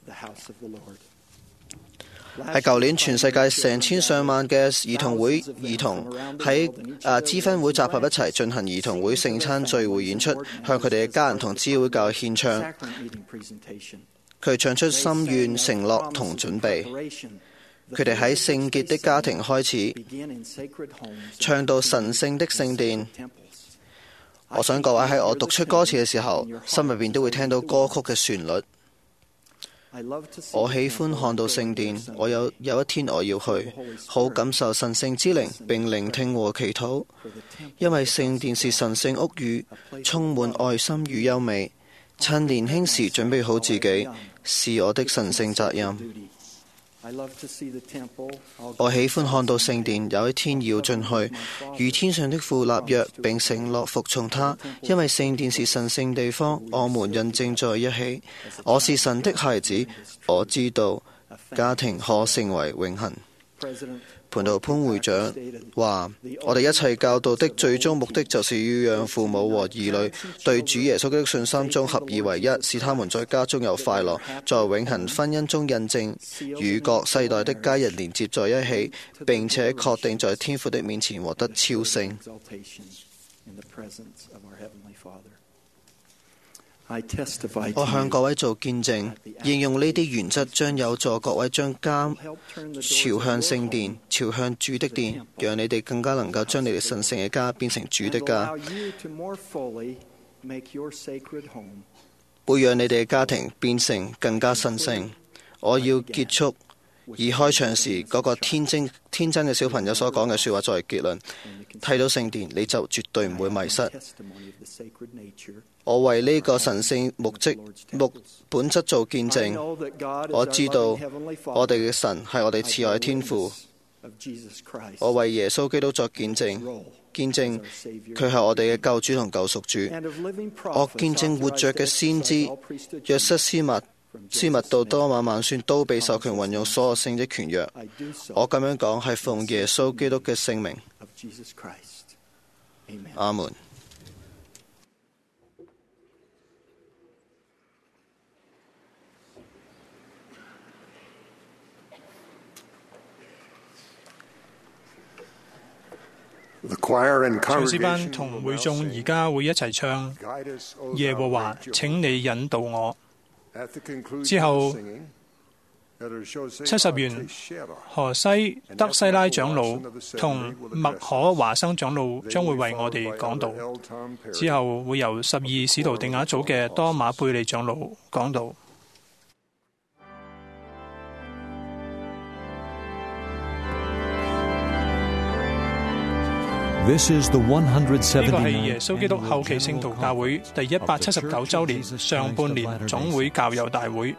喺舊年，全世界成千上萬嘅兒童會兒童喺誒資分會集合一齊進行兒童會聖餐聚會演出，向佢哋嘅家人同知會教獻唱。佢唱出心願、承諾同準備。佢哋喺聖潔的家庭開始，唱到神聖的聖殿。我想各位喺我讀出歌詞嘅時候，心入邊都會聽到歌曲嘅旋律。我喜歡看到聖殿，我有有一天我要去，好感受神聖之靈，並聆聽和祈禱，因為聖殿是神聖屋宇，充滿愛心與優美。趁年輕時準備好自己，是我的神聖責任。 我喜歡看到聖殿有一天要進去，與天上的父立約並承諾服從他，因為聖殿是神聖地方，我們印證在一起。我是神的孩子，我知道家庭可成為永恆。盤道潘會長話：我哋一切教導的最終目的，就是要讓父母和兒女對主耶穌基督信心中合而為一，使他們在家中有快樂，在永恆婚姻中印證，與各世代的家人連接在一起，並且確定在天父的面前獲得超勝。我向各位做見證，應用呢啲原則將有助各位將家朝向聖殿，朝向主的殿，讓你哋更加能夠將你哋神聖嘅家變成主的家，會讓你哋嘅家庭變成更加神聖。我要結束以開場時嗰個天真天真嘅小朋友所講嘅說話作為結論。睇到聖殿，你就絕對唔會迷失。我為呢個神聖目的目本質做見證。我知道我哋嘅神係我哋慈愛嘅天父。我為耶穌基督作見證，見證佢係我哋嘅救主同救贖主。我見證活着嘅先知約瑟斯密斯密到多馬萬孫都被授權運用所有聖職權約。我咁樣講係奉耶穌基督嘅聖名。阿門。 唱詩班同會眾而家會一齊唱耶和華，請你引導我。之後七十元何西德西拉長老同麥可華生長老將會為我哋講道。之後會由十二使徒定額組嘅多馬貝利長老講道。 This is the one hundred 呢個係 seventy-ninth 耶穌基督後期聖徒教會第一百七十九週年上半年總會教友大會。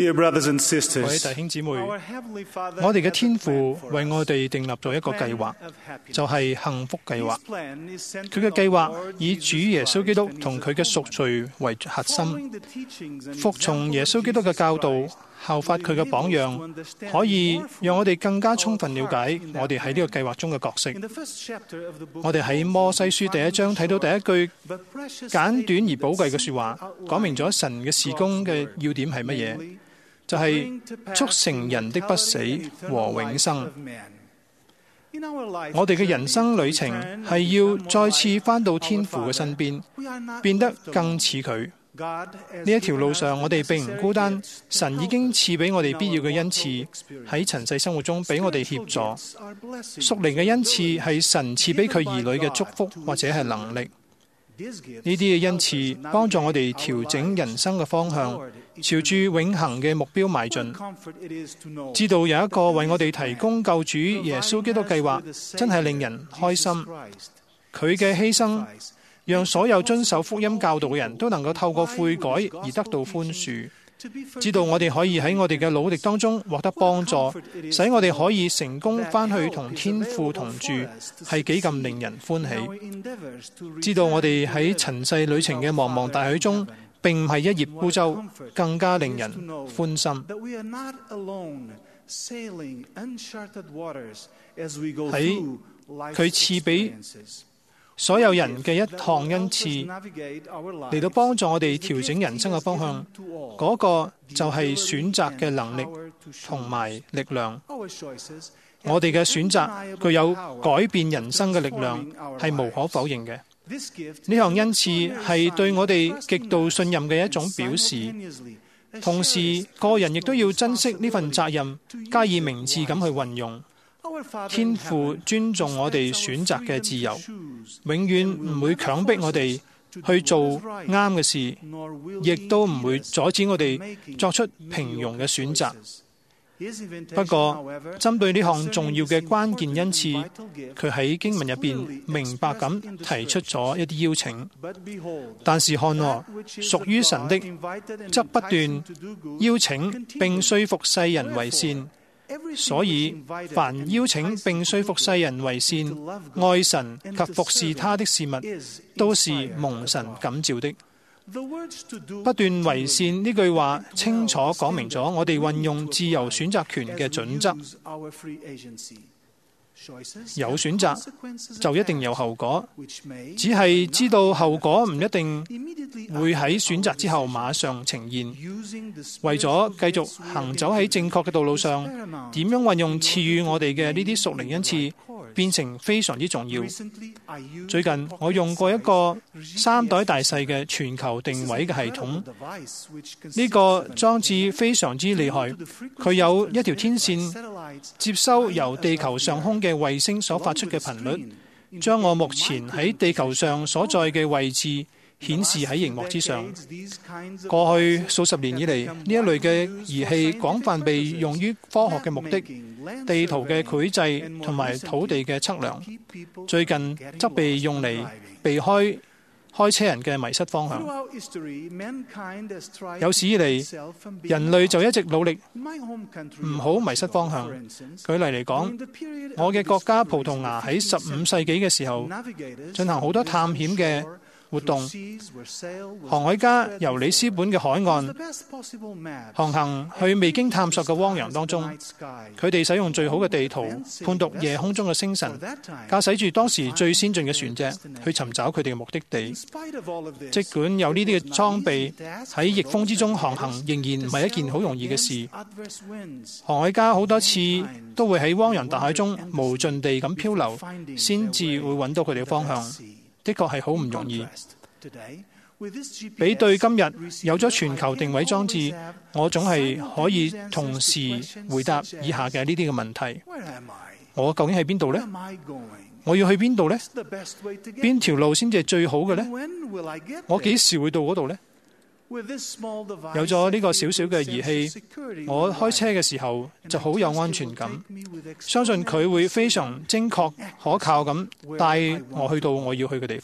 Dear brothers and 各位 sisters, 弟兄姊妹， our Heavenly Father 我哋嘅 has 天 a 父 plan for 為 us, 我哋訂立咗一個 a 計 plan 劃， of happiness. 就係幸福計劃。 His plan is centered 佢嘅計 on 劃 the Lord 以 Jesus 主耶穌基督 Christ 同 and 佢 his 嘅贖罪為核 Following 心， the teachings and 服從 example 耶 of 穌基督嘅 Jesus 教導， Christ 效法佢嘅榜樣，可以讓我哋更加充分了解我哋喺呢個計劃中嘅角色。 In the first chapter of the book 我哋喺摩西書第一章睇到第一句 but precious 簡短而寶貴嘅 statement 說話， that 講明 simply 咗神嘅事工嘅要點係乜嘢， namely, 就係促成人的不死和永生。 In our life 我哋嘅人生旅程 journey, 係要再次返到天父嘅身邊， we are not 變得 left 更 alone. 似佢。 God has 呢一條 given 路 us 上， the 我哋並唔孤單， necessary gifts to 神已 help 經 us 賜俾我哋 in 必要嘅 our 恩 mortal 賜， experience. 喺塵世生活中俾我哋協 Spiritual 助。 gifts are blessings 屬靈嘅恩賜係神賜俾佢兒女嘅祝福或者係能力。 These gifts 呢啲嘅恩 help us 賜幫助我哋 navigate 調 our 整 lives 人生嘅方向， toward eternal 朝住永恆嘅目標邁 What a 進。 comfort it is to know 知道有一個為我哋提供救主耶穌基督計劃，真係令人開心。 Jesus Christ 佢嘅犧牲，讓所有遵守福音教導嘅人都能夠透過悔改而得到寬恕。 to be 知道我哋可以喺我哋嘅努力當中獲得幫助，使我哋可以成功返去同天父同住，係幾咁令人歡 in 喜。 our endeavors to 知道我哋 return 喺 to 塵世旅程嘅茫茫大海中，並唔係一葉孤舟，更加令人歡心。 that we are not alone sailing uncharted waters as we go 喺 through life's 佢賜俾 experiences. 所有人嘅一 That 項 will 恩 help us 賜 navigate our lives 嚟到幫助我哋 is the 調整 gift 人生嘅方 He has 向， given to all. 嗰個 The 就係 ability 選擇嘅 and 能力 power to choose. 同埋力量。 Our choices 我哋嘅選擇 have 具有 undeniable 改變人生嘅力量， transforming our 係無可 lives. 否認嘅。 This gift 呢項 is 恩 an 賜 extraordinary 係對 sign 我哋 of 極度信任嘅一種 trusting 表 us 示， and simultaneously 同時個人亦都要珍惜呢份責任，加以明智咁去運用。 Our Father 天 in 父 heaven 尊重我哋 respects our 選擇嘅自由， freedom to choose, 永遠唔會強迫我哋去做啱嘅事， nor will 亦 He 都唔 lead 會 us 阻止我哋 making 作出平庸嘅選擇。 His invitation, 不過， however, 針對呢項 concerning 重要 this 嘅關鍵 important 恩 and 賜， vital gift, 佢喺經文入 is 邊 clearly 明白咁 expressed in the 提出咗一啲邀請。 But behold, 但是看喎， that which is 屬於 of 神的 God invited and 則不 enticing 斷 to do good 邀請並說服世人為善， Everything 所以 which invited 凡 and 邀請 enticing 並 to 說 do 服 good 世人為善、 and to love God 愛神 and 及 to 服侍 serve 他的事物， is 都是 inspired 蒙神 of God. 感召的。 The words to do 不斷為善 continually 呢句話，清楚講明咗我哋運用自由選擇權嘅準則。 as we use our free agency. Choices 有 have 選擇 consequences 就一定 attached, 有後果， which may 只係知道後果唔一定 immediately 會喺 affect 選擇 our 之後 decision. 馬上呈現。 Using the 為 spirit 咗 of 繼續 gifts we have 行 been 走喺 given 正確嘅道路上， is paramount 點樣運用 in 賜予 order 我哋 to 嘅呢 be 啲屬 in 靈 the 恩賜 right course. 變成非常之重要。 Recently, I used 最近 a 我用過一個 pocket-sized 三袋大細嘅全球 This 定 is 位 an 嘅系統， incredible device which 呢 consists 個 of an 裝置 antenna 非常之厲害， tuned to the frequencies 佢有一條 transmitted 天 by 線 satellites 接收 high 由地球 above 上 the 空 earth. 嘅衛星所發出 Along 嘅 with a 頻率， screen 將我目 indicating 前 my 喺地球上 position 所在 on 嘅 Earth. 位置顯示喺熒幕之上。 In the last few decades, these kinds of 過去 devices 數十年以嚟， have 呢一類嘅 become 儀 widely 器 used for 廣泛被 scientific 用於科學嘅目的、 purposes, 地圖嘅 land 繪 surveying, 製 and more 同埋土地 recently, 嘅測量。 to keep people 最近 from 則 getting 被 lost 用 in 嚟 driving. 避開開車人嘅迷失方向。 Throughout history, mankind has tried 有史以 to 嚟 keep itself from being 人類就 lost. 一直努力 In my home country 唔 of 好迷失 Portugal, 方向 for instance, 舉例嚟 during 講， the period 我 of 嘅 the 國家 discoveries 葡萄牙 of the 喺十 fifteenth 五世紀嘅時候 navigators 進行好多探險嘅 shore 活動， through seas where sail was 航海家 spread 由里斯 before. 本嘅海 With the 岸 best possible maps 航行去未經探索嘅汪洋當中， and the night sky. 佢哋使用最好嘅地圖判讀夜空中嘅星 For 辰， that time, 駕駛住當時最先進嘅船隻去尋找佢哋嘅目的地 in。spite of all of this, 即管有呢啲嘅裝備 it was not easy task 喺逆 for 風之中 those 航行，仍然唔係一件好容易嘅 navigators 事 to sail。against adverse winds. 航海家好多次都會喺汪洋大海中無盡地咁漂流，先至會揾到佢哋嘅方向。的確係好唔容易。比對今日有咗全球定位裝置，我總係可以同時回答以下嘅呢啲嘅問題：我究竟喺邊度呢？我要去邊度呢？邊條路先至係最好嘅呢？我幾時會到嗰度呢？有咗呢個小小嘅儀器，我開車嘅時候就好有安全感，相信佢會非常精確可靠咁帶我去到我要去嘅地方。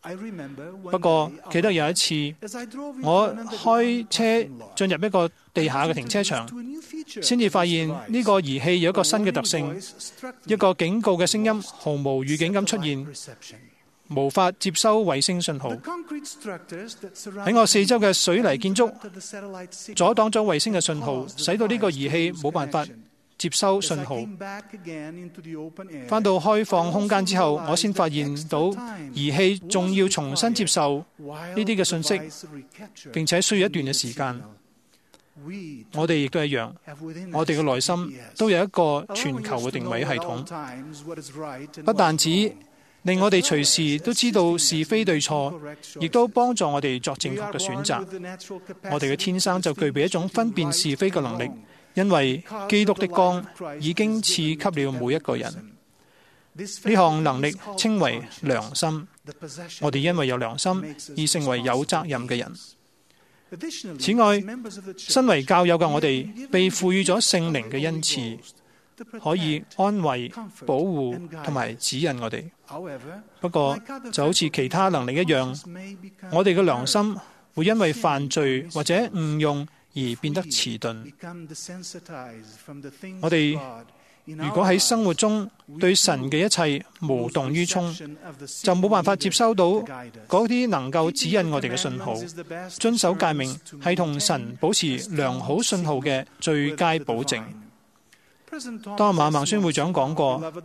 不過記得有一次，我開車進入一個地下嘅停車場，先至發現呢個儀器有一個新嘅特性，一個警告嘅聲音毫無預警咁出現，無法接收衛星信號。喺我四周嘅水泥建築阻擋咗衛星嘅信號，使到呢個儀器冇辦法接收信號。返到開放空間之後，我先發現到儀器仲要重新接受呢啲嘅信息，並且需要一段嘅時間。我哋亦都一樣，我哋嘅內心都有一個全球嘅定位系統，不但止令我哋隨時都知道是非對錯，亦都幫助我哋作正確嘅選擇。我哋嘅天生就具備一種分辨是非嘅能力，因為基督的光已經賜給了每一個人。呢項能力稱為良心。我哋因為有良心而成為有責任嘅人。此外，身為教友嘅我哋被賦予咗聖靈嘅恩賜，可以安慰、保護同埋指引我哋。不過就好似其他能力一樣，我哋嘅良心會因為犯罪或者誤用而變得遲鈍。我哋如果喺生活中對神嘅一切無動於衷，就冇辦法接收到嗰啲能夠指引我哋嘅信號。遵守誡命係同神保持良好信號嘅最佳保證。多馬孟孫會長講過，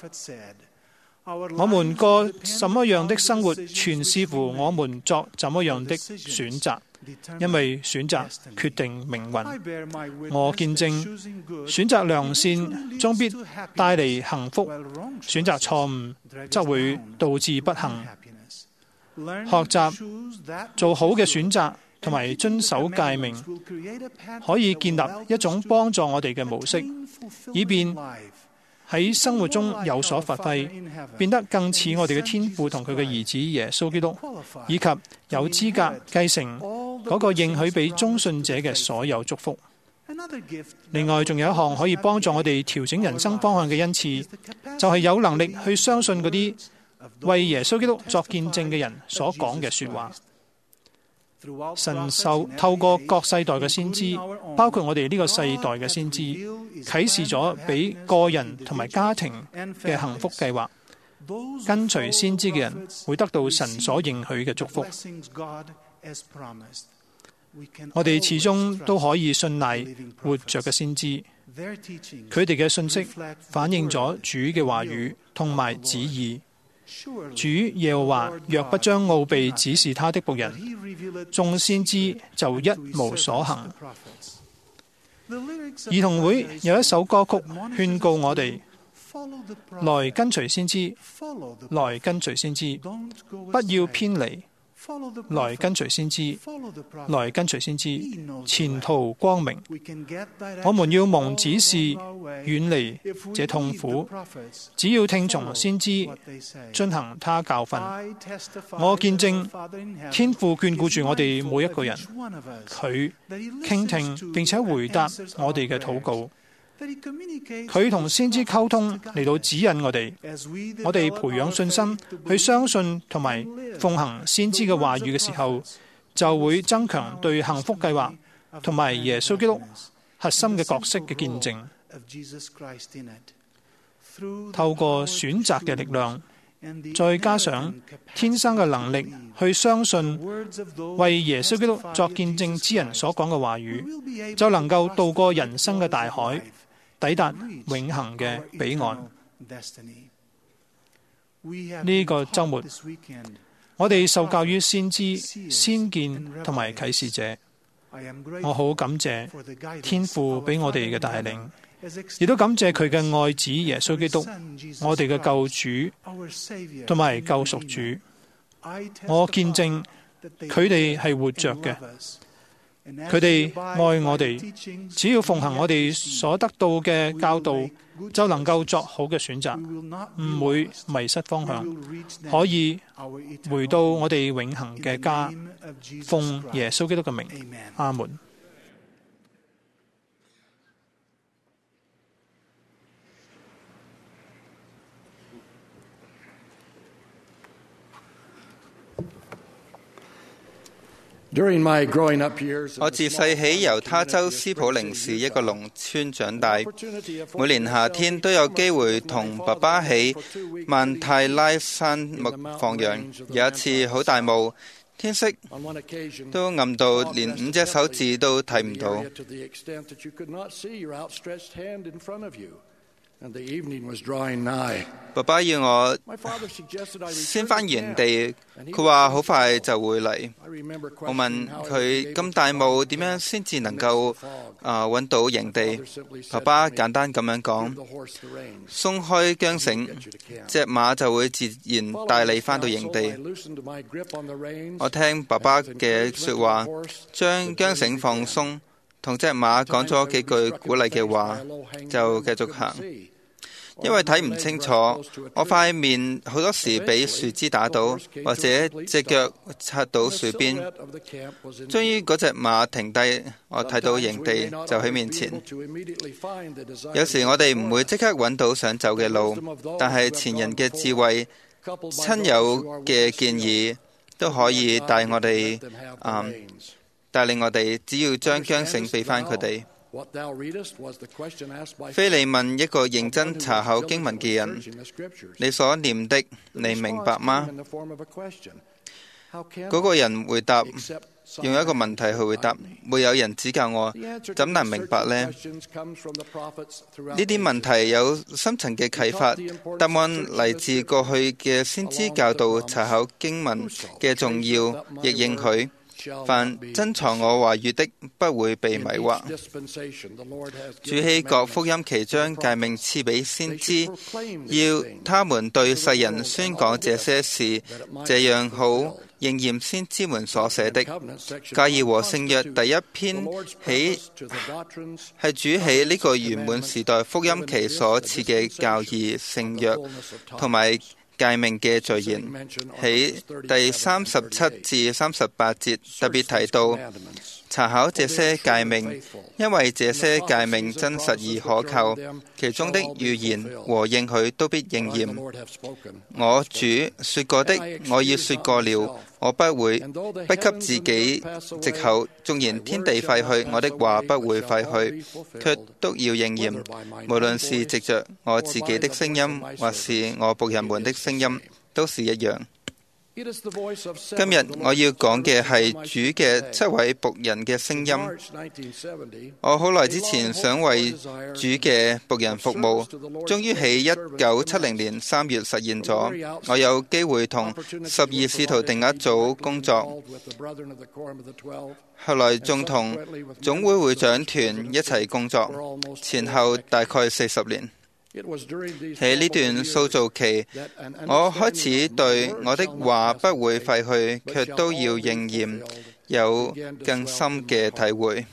我們過什麼樣的生活，全視乎我們作怎麼樣的選擇，因為選擇決定命運。我見證選擇良善終必帶嚟幸福，選擇錯誤則會導致不幸。學習做好嘅選擇同埋遵守誡命，可以建立一種幫助我哋嘅模式，以便喺生活中有所發揮，變得更似我哋嘅天父同佢嘅兒子耶穌基督，以及有資格繼承嗰個應許俾忠信者嘅所有祝福。另外，仲有一項可以幫助我哋調整人生方向嘅恩賜，就係有能力去相信嗰啲為耶穌基督作見證嘅人所講嘅說話。神受透過各世代嘅先知，包括我哋呢個世代嘅先知，啟示咗俾個人同埋家庭嘅幸福計劃。跟隨先知嘅人會得到神所應許嘅祝福。我哋始終都可以信賴活着嘅先知，佢哋嘅信息反映咗主嘅話語同埋旨意。主耶和華若不將奧秘指示他的僕人，眾先知就一無所行。兒童會有一首歌曲勸告我哋，來跟隨先知，來跟隨先知，不要偏離，來跟隨先知，來跟隨先知，前途光明。我們要蒙指示，遠離這痛苦，只要聽從先知，遵行他教訓。我見證天父眷顧住我哋每一個人，佢傾聽並且回答我哋嘅禱告。佢同先知溝通嚟到指引我哋，我哋培養信心去相信同埋奉行先知嘅話語嘅時候，就會增強對幸福計劃同埋耶穌基督核心嘅角色嘅見證。透過選擇嘅力量，再加上天生嘅能力去相信為耶穌基督作見證之人所講嘅話語，就能夠渡過人生嘅大海，抵達永恆嘅彼岸。呢個週末，我哋受教於先知、先見同埋啟示者。我好感謝天父俾我哋嘅帶領，亦都感謝佢嘅愛子耶穌基督，我哋嘅救主同埋救贖主。我見證佢哋係活着嘅，佢哋愛我哋，只要奉行我哋所得到嘅教導，就能夠作好嘅選擇，唔會迷失方向，可以回到我哋永恆嘅家。奉耶穌基督嘅名，阿門。 我自細喺猶他州斯普靈士一個農村長大，每年夏天都有機會同爸爸喺曼泰拉山脈放羊。有一次好大霧，天色都暗到連五隻手指都睇唔到。爸爸要我先返原地，佢話好快就會嚟。我問佢咁大霧點樣先至能夠啊揾到營地？爸爸簡單咁樣講：鬆開韁繩，隻馬就會自然帶你返到營地。我聽爸爸嘅說話，將韁繩放鬆，同隻馬講咗幾句鼓勵嘅話，就繼續行。因為睇唔清楚，我塊面好多時俾樹枝打到，或者隻腳擦到樹邊。終於嗰隻馬停低，我睇到營地就喺面前。有時我哋唔會即刻揾到想走嘅路，但係前人嘅智慧、親友嘅建議都可以帶我哋啊，帶領我哋，只要將韁繩俾返佢哋。腓利問一個認真查考經文嘅人：你所念的，你明白嗎？嗰個人回答，用一個問題去回答：沒有人指教我，怎能明白呢？呢啲問題有深層嘅啟發，答案嚟自過去嘅先知教導查考經文嘅重要，亦應許。凡珍藏我話語的，不會被迷惑。主喺各福音期將誡命賜俾先知，要他們對世人宣講這些事，這樣好應驗先知們所寫的。教義和聖約第一篇起係主喺呢個圓滿時代福音期所賜嘅教義、聖約同埋誡命嘅序言，喺第三十七至三十八節特別提到查考這些誡命，因為這些誡命真實而可靠，其中的預言和應許都必應驗。我主說過的，我已說過了，我不會不給自己藉口。縱然天地廢去，我的話不會廢去，卻都要應驗。無論是藉着我自己的聲音，或是我僕人們的聲音，都是一樣。今日我要講嘅係主嘅七位僕人嘅聲音。我好耐之前想為主嘅僕人服務，終於喺一九七零年三月實現咗。我有機會同十二使徒定額組工作，後來仲同總會會長團一齊工作，前後大概四十年。喺呢段塑造期，我開始對我的話不會廢去，卻都要應驗，有更深嘅體會。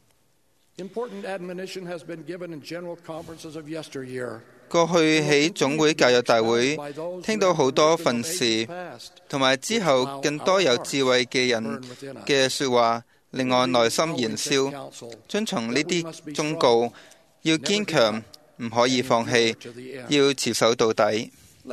過去喺總會教育大會聽到好多訓示，同埋之後更多有智慧嘅人嘅說話，令我內心燃燒。遵從呢啲忠告，要堅強，唔可以放棄，要持守到底。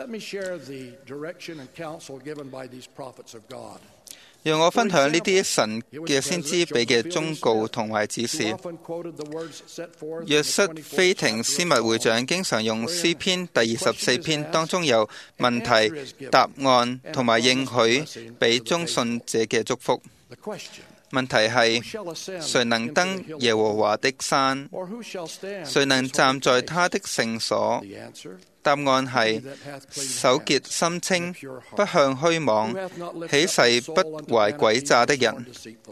讓我分享呢啲神嘅先知俾嘅忠告同埋指示。約瑟菲廷斯密會長經常用詩篇第二十四篇當中有問題、答案同埋應許俾忠信者嘅祝福。問題係：誰能登耶和華的山？誰能站在他的聖所？答案係：手潔心清、不向虛妄、起誓不懷詭詐的人。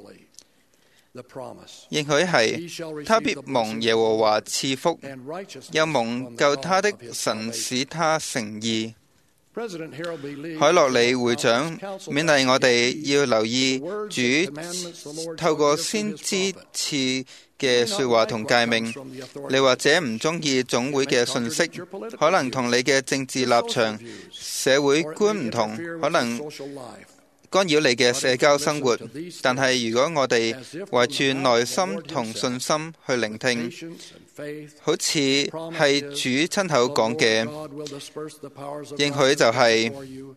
應許係：他必蒙耶和華賜福，又蒙救他的神使他成義。海洛里會長勉勵我哋要留意主透過先知賜嘅說話同誡命。你或者唔中意總會嘅信息，可能同你嘅政治立場、社會觀唔同，可能干擾你嘅社交生活。但係如果我哋懷住耐心同信心去聆聽，好似係主親口講嘅應許就係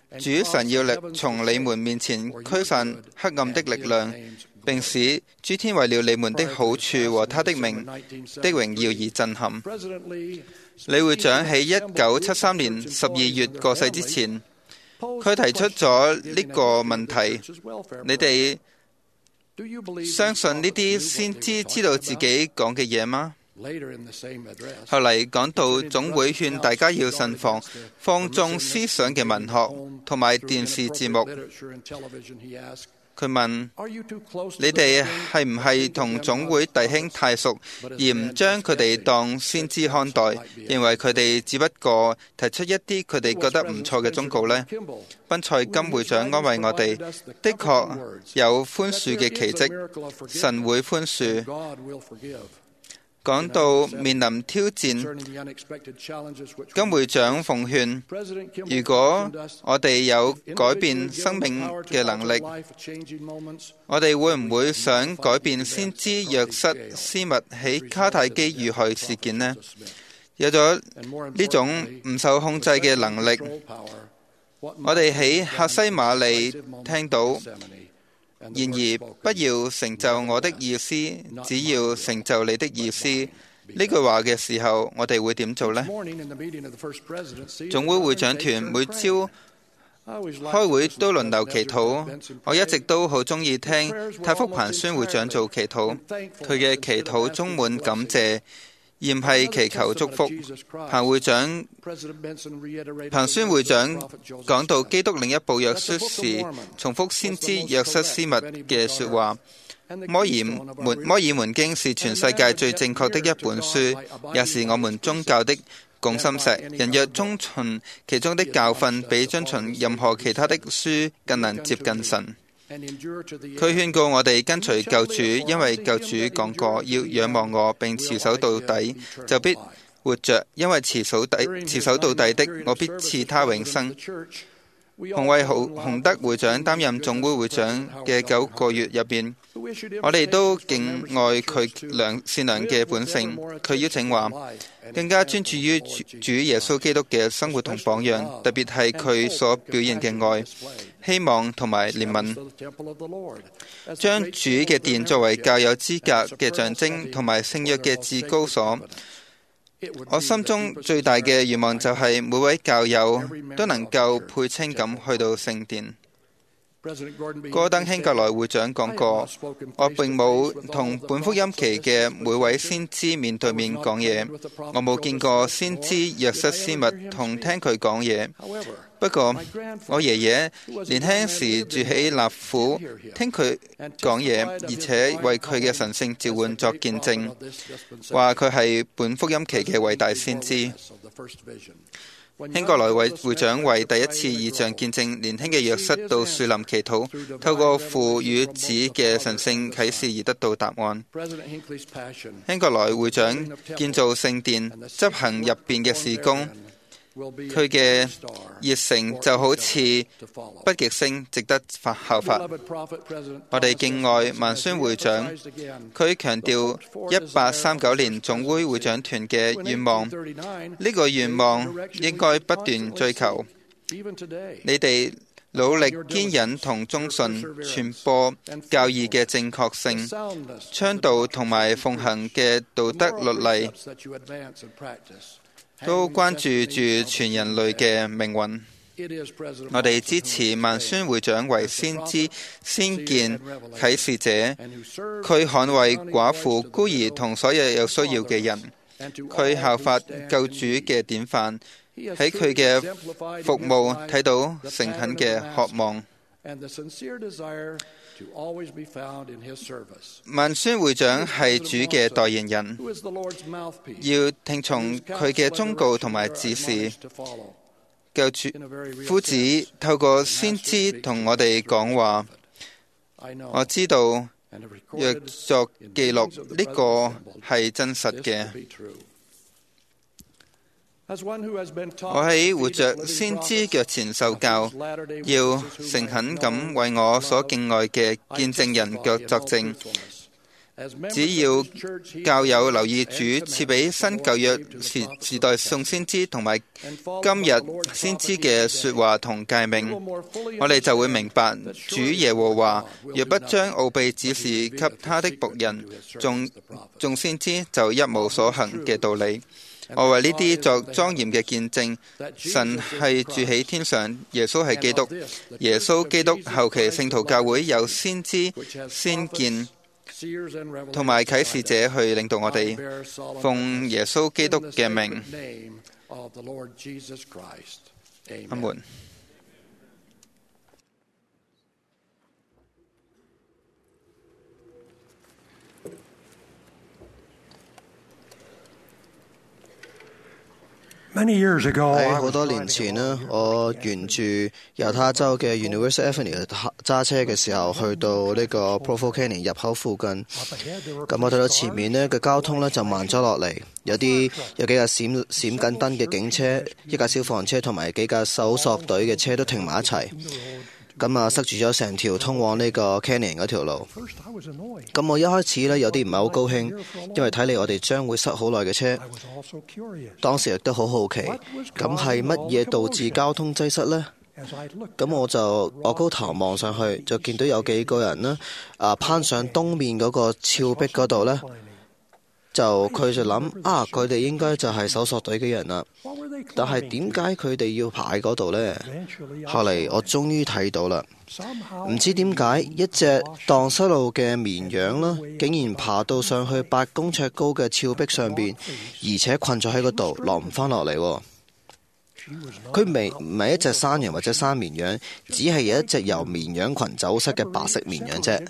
主神要力從你們面前驅散黑暗的力量，並使諸天為了你們的好處和他的名的榮耀而震撼。李會長喺一九七三年十二月過世之前，佢提出咗呢個問題：你哋相信呢啲先知知道自己講嘅嘢嗎？後嚟講到總會勸大家要慎防放縱思想嘅文學同埋電視節目。佢問：你哋係唔係同總會弟兄太熟，而唔將佢哋當先知看待，認為佢哋只不過提出一啲佢哋覺得唔錯嘅忠告呢？賓塞金會長安慰我哋：的確有寬恕嘅奇蹟，神會寬恕。講到面臨挑戰，金會長奉勸：如果我哋有改變生命嘅能力，我哋會唔會想改變先知約瑟斯密喺卡泰基遇害事件呢？有咗呢種唔受控制嘅能力，我哋喺客西馬利聽到：然而不要成就我的意思，只要成就你的意思。呢句話嘅時候，我哋會點做呢？總會會長團每朝開會都輪流祈禱，我一直都好鍾意聽太福彭宣會長做祈禱，佢嘅祈禱充滿感謝，而唔係祈求祝福。彭會長、彭宣會長講到基督另一部約書時，重複先知約瑟斯密嘅說話：摩爾門摩爾門經是全世界最正確的一本書，也是我們宗教的拱心石。人若遵循其中的教訓，比遵循任何其他的書更能接近神。佢勸告我哋跟隨救主，因為救主講過，要仰望我並持守到底，就必活着，因為持守底持守到底的，我必賜他永生。洪惠洪德會長擔任總會會長嘅九個月入邊，我哋都敬愛佢良善良嘅本性。佢邀請話，更加專注於主耶穌基督嘅生活同榜樣，特別係佢所表現嘅愛、希望同埋憐憫，將主嘅殿作為較有資格嘅象徵同埋聖約嘅至高所。我心中最大嘅願望就係每位教友都能夠配稱咁去到聖殿。戈登興格萊會長講過，我並冇同本福音期嘅每位先知面對面講嘢，我冇見過先知約瑟斯密同聽佢講嘢。不過我爺爺年輕時住喺納府，聽佢講嘢，而且為佢嘅神聖召喚作見證，話佢係本福音期嘅偉大先知。興格萊會會長為第一次異象見證年輕嘅約瑟到樹林祈禱，透過父與子嘅神聖啟示而得到答案。興格萊會長建造聖殿，執行入邊嘅事工，佢嘅熱誠就好似北極星，值得效法。我哋敬愛萬宣會長，佢強調一八三九年總會會長團嘅願望，呢個願望應該不斷追求。你哋努力堅忍同忠信，傳播教義嘅正確性，倡導同埋奉行嘅道德律例，都關注住全人類嘅命運。我哋支持萬宣會長為先知、先見、啟示者，佢捍衛寡婦、孤兒同所有有需要嘅人。佢效法救主嘅典範，喺佢嘅服務睇到誠懇嘅渴望。萬宣會長係主嘅代言人，要聽從佢嘅忠告同埋指示。救主夫子透過先知同我哋講話，我知道若作記錄，呢個係真實嘅。我喺活着先知腳前受教，要誠懇咁為我所敬愛嘅見證人腳作證。 只要教友留意主賜俾新舊約時時代眾先知同埋今日先知嘅說話同誡命，我哋就會明白主耶和華若不將奧秘指示給他的僕人眾眾先知，就一無所行嘅道理。我為呢啲作莊嚴嘅見證，神係住喺天上，耶穌係基督，耶穌基督後期聖徒教會有先知、先見同埋啟示者去領導我哋，奉耶穌基督嘅名，阿門。 喺好多年前呢，我沿住猶他州嘅 University Avenue 揸車嘅時候，去到呢個 Provo Canyon 入口附近，咁我睇到前面呢嘅交通呢就慢咗落嚟，有啲有幾架閃閃緊燈嘅警車，一架消防車同埋幾架搜索隊嘅車都停埋一齊。咁啊，塞住咗成條通往呢個 Canyon 嗰條路。咁我一開始呢，有啲唔係好高興，因為睇嚟我哋將會塞好耐嘅車。當時亦都好好奇，咁係乜嘢導致交通擠塞呢？咁我就我高頭望上去，就見到有幾個人呢，啊攀上東面嗰個峭壁嗰度呢。就佢就諗啊，佢哋應該就係搜索隊嘅人啦。但係點解佢哋要爬喺嗰度呢？後嚟我終於睇到啦，唔知點解一隻蕩失路嘅綿羊啦，竟然爬到上去八公尺高嘅峭壁上邊，而且困咗喺嗰度，落唔返落嚟。佢未唔係一隻山羊或者山綿羊，只係有一隻由綿羊群走失嘅白色綿羊啫。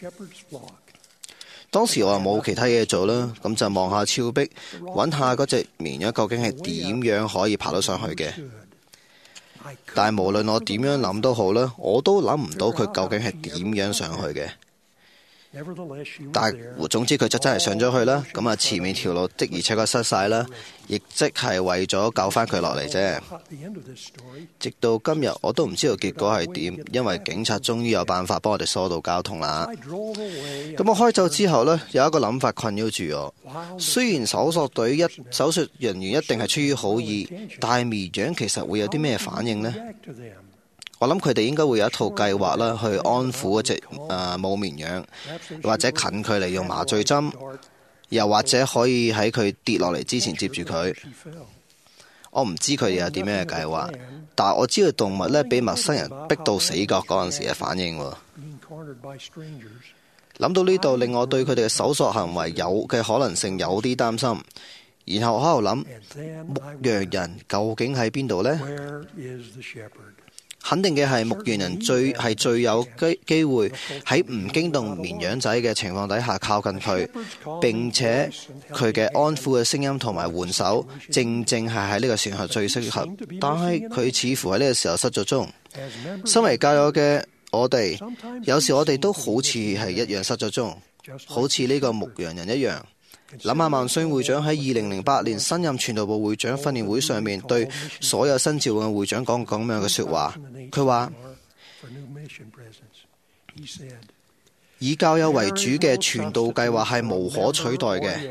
當時我又冇其他嘢做啦，咁就望下峭壁，揾下嗰隻綿羊究竟係點樣可以爬到上去嘅。但係無論我點樣諗都好啦，我都諗唔到佢究竟係點樣上去嘅。但係總之佢就真係上咗去啦。咁啊，前面條路的而且確塞晒啦，亦即係為咗救翻佢落嚟啫。直到今日我都唔知道結果係點，因為警察終於有辦法幫我哋疏導交通啦。咁我開走之後呢，有一個諗法困擾住我。雖然搜索隊一搜索人員一定係出於好意，但係綿羊其實會有啲咩反應呢？我諗佢哋應該會有一套計劃啦，去安撫嗰隻誒母綿羊，或者近距離用麻醉針，又或者可以喺佢跌落嚟之前接住佢。我唔知佢哋有啲咩計劃，但係我知道動物呢俾陌生人逼到死角嗰陣時嘅反應。諗到呢度，令我對佢哋嘅搜索行為有嘅可能性有啲擔心。然後我喺度諗，牧羊人究竟喺邊度呢？肯定嘅係牧羊人最係最有機機會喺唔驚動綿羊仔嘅情況底下靠近佢，並且佢嘅安撫嘅聲音同埋援手，正正係喺呢個時候最適合。但係佢似乎喺呢個時候失咗蹤。身為教友嘅我哋，有時我哋都好似係一樣失咗蹤，好似呢個牧羊人一樣。諗下萬孫會長喺二零零八年新任傳道部會長訓練會上面對所有新召嘅會長講咁樣嘅說話，佢話以教友為主嘅傳道計劃係無可取代嘅。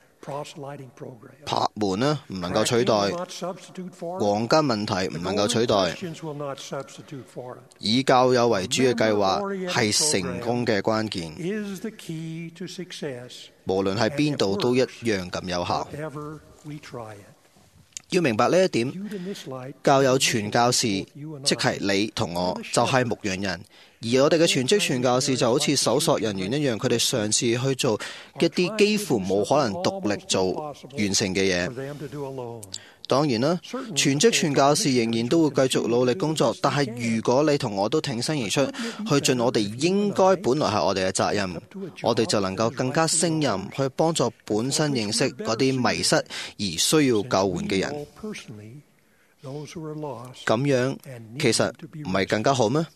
拍門呢唔能夠取代，黃金問題唔能夠取代，以教友為主嘅計劃係成功嘅關鍵，無論喺邊度都一樣咁有效。要明白呢一點，教友傳教士即係你同我，就係牧羊人，而我哋嘅全職傳教士就好似搜索人員一樣，佢哋嘗試去做一啲幾乎冇可能獨立做完成嘅嘢。當然啦，全職傳教士仍然都會繼續努力工作，但係如果你同我都挺身而出，去盡我哋應該本來係我哋嘅責任，我哋就能夠更加勝任去幫助本身認識嗰啲迷失而需要救援嘅人。咁樣其實唔係更加好咩？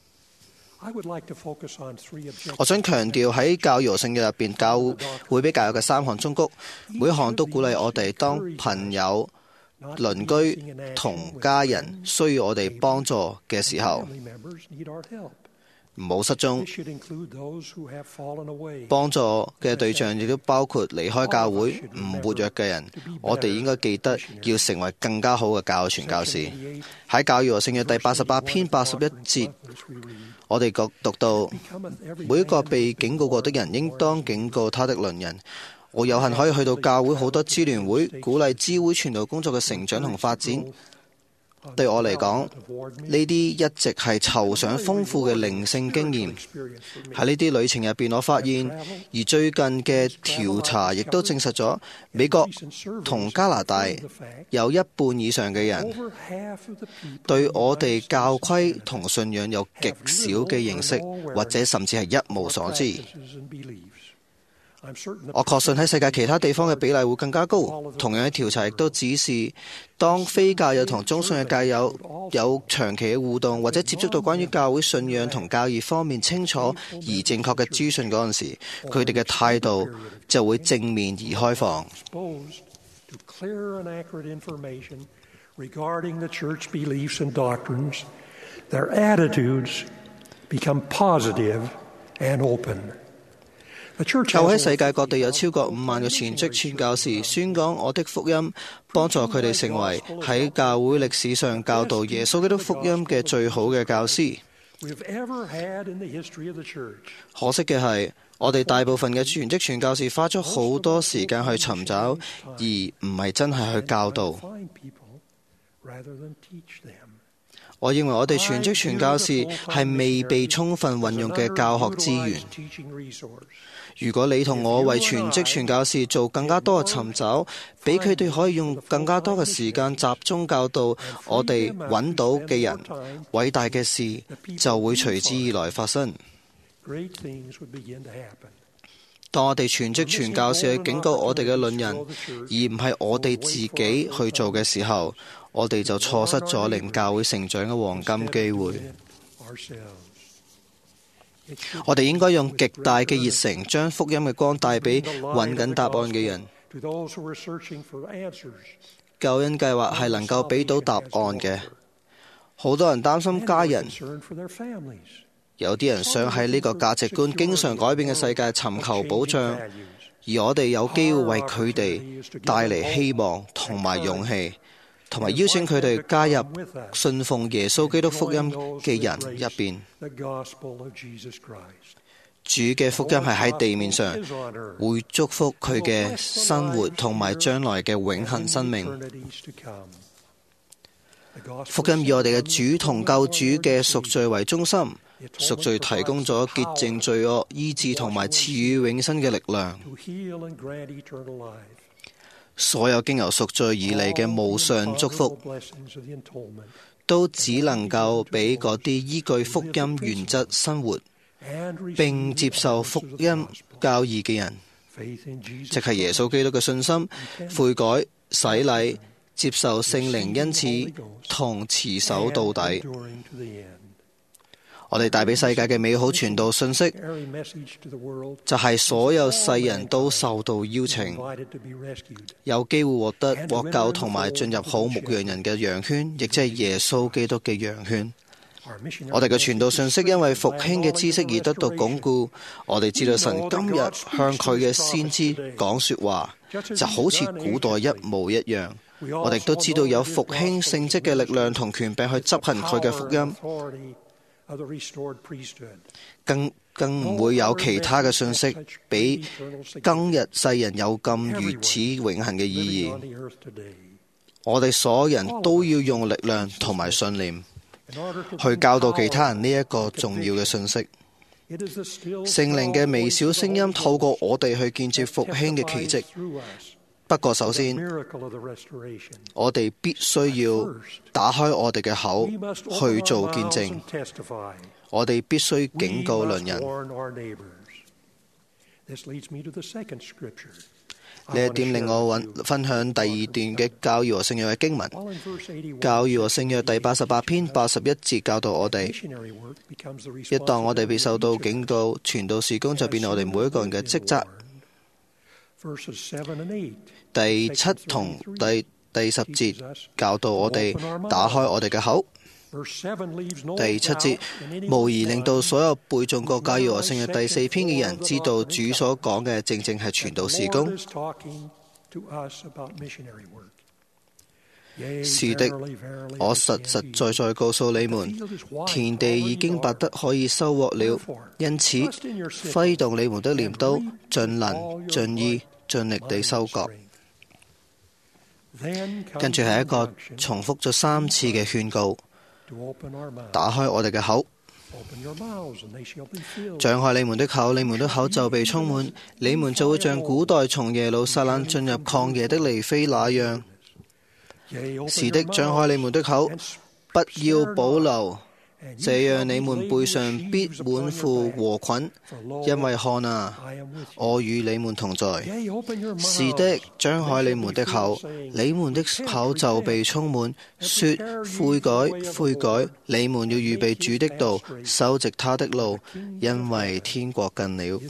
我想強調喺教育聖經入邊，教會俾教育嘅三項忠告，每項都鼓勵我哋當朋友、鄰居同家人需要我哋幫助嘅時候， 唔好失蹤。幫助嘅對象亦都包括離開教會唔活躍嘅人。我哋應該記得要成為更加好嘅教傳教士。喺教義和聖約第八十八篇八十一節，我哋讀到每一個被警告過的人，應當警告他的鄰人。我有幸可以去到教會好多支聯會，鼓勵支會傳道工作嘅成長同發展。對我嚟講，呢啲一直係籌上豐富嘅靈性經驗。喺呢啲旅程入邊，我發現，而最近嘅調查亦都證實咗，美國同加拿大有一半以上嘅人對我哋教規同信仰有極少嘅認識，或者甚至係一無所知。我確信喺世界其他地方嘅比例會更加高。同樣嘅調查亦都指示，當非教友同中信嘅教友有長期嘅互動，或者接觸到關於教會信仰同教義方面清楚而正確嘅資訊嗰陣時，佢哋嘅態度就會正面而開放。教會喺世界各地有超過五萬個全職傳教士，宣講我的福音，幫助佢哋成為喺教會歷史上教導耶穌基督福音嘅最好嘅教師。可惜嘅係，我哋大部分嘅全職傳教士花咗好多時間去尋找，而唔係真係去教導。我認為我哋全職傳教士係未被充分運用嘅教學資源。如果你同我為全職傳教士做更加多嘅尋找，俾佢哋可以用更加多嘅時間集中教導我哋揾到嘅人，偉大嘅事就會隨之而來發生。當我哋全職傳教士去警告我哋嘅鄰人，而唔係我哋自己去做嘅時候，我哋就錯失咗令教會成長嘅黃金機會。我哋應該用極大嘅熱誠，將福音嘅光帶俾揾緊答案嘅人。救恩計劃係能夠俾到答案嘅。好多人擔心家人，有啲人想喺呢個價值觀經常改變嘅世界尋求保障，而我哋有機會為佢哋帶嚟希望同埋勇氣，同埋邀請佢哋加入信奉耶穌基督福音嘅人入邊。主嘅福音係喺地面上，會祝福佢嘅生活同埋將來嘅永恆生命。福音以我哋嘅主同救主嘅贖罪為中心，贖罪提供咗潔淨罪惡、醫治同埋賜予永生嘅力量。所有經由贖罪而嚟嘅無上祝福，都只能夠俾嗰啲依據福音原則生活並接受福音教義嘅人，即係耶穌基督嘅信心、悔改、洗禮、接受聖靈恩賜同持守到底。我哋帶俾世界嘅美好傳道信息，就係所有世人都受到邀請，有機會獲得獲救同埋進入好牧羊人嘅羊圈，亦即係耶穌基督嘅羊圈。我哋嘅傳道信息因為復興嘅知識而得到鞏固。我哋知道神今日向佢嘅先知講說話，就好似古代一模一樣。我哋都知道有復興聖職嘅力量同權柄去執行佢嘅福音。更更唔會有其他嘅信息比今日世人有咁如此永恆嘅意義。我哋所有人都要用力量同埋信念去教導其他人呢一個重要嘅信息。聖靈嘅微小聲音透過我哋去見證復興嘅奇蹟。不過首先，我哋必須要打開我哋嘅口去做見證。我哋必須警告鄰人。呢一點令我分享第二段嘅教義和聖約嘅經文。教義和聖約第八十八篇八十一節教導我哋，一當我哋被受到警告，傳道事工就變成我哋每一個人嘅職責。第七同第第十節教導我哋打開我哋嘅口。 第七節無疑令到所有背誦過教義和聖約第四篇嘅人知道主所講嘅正正係傳道事工。是的，我實實在在告訴你們，田地已經白得可以收穫了，因此揮動你們的鐮刀，盡能盡意盡力地收割。跟住係一個重複咗三次嘅勸告，打開我哋嘅口，張開你們的口，你們的口就被充滿，你們就會像古代從耶路撒冷進入曠野的尼非那樣。是的，張開你們的口，不要保留，這樣你們背上必滿腹禾捆，因為看啊，我與你們同在。是的，張開你們的口，你們的口就被充滿，說悔改悔改，你們要預備主的道，修直他的路，因為天國近了。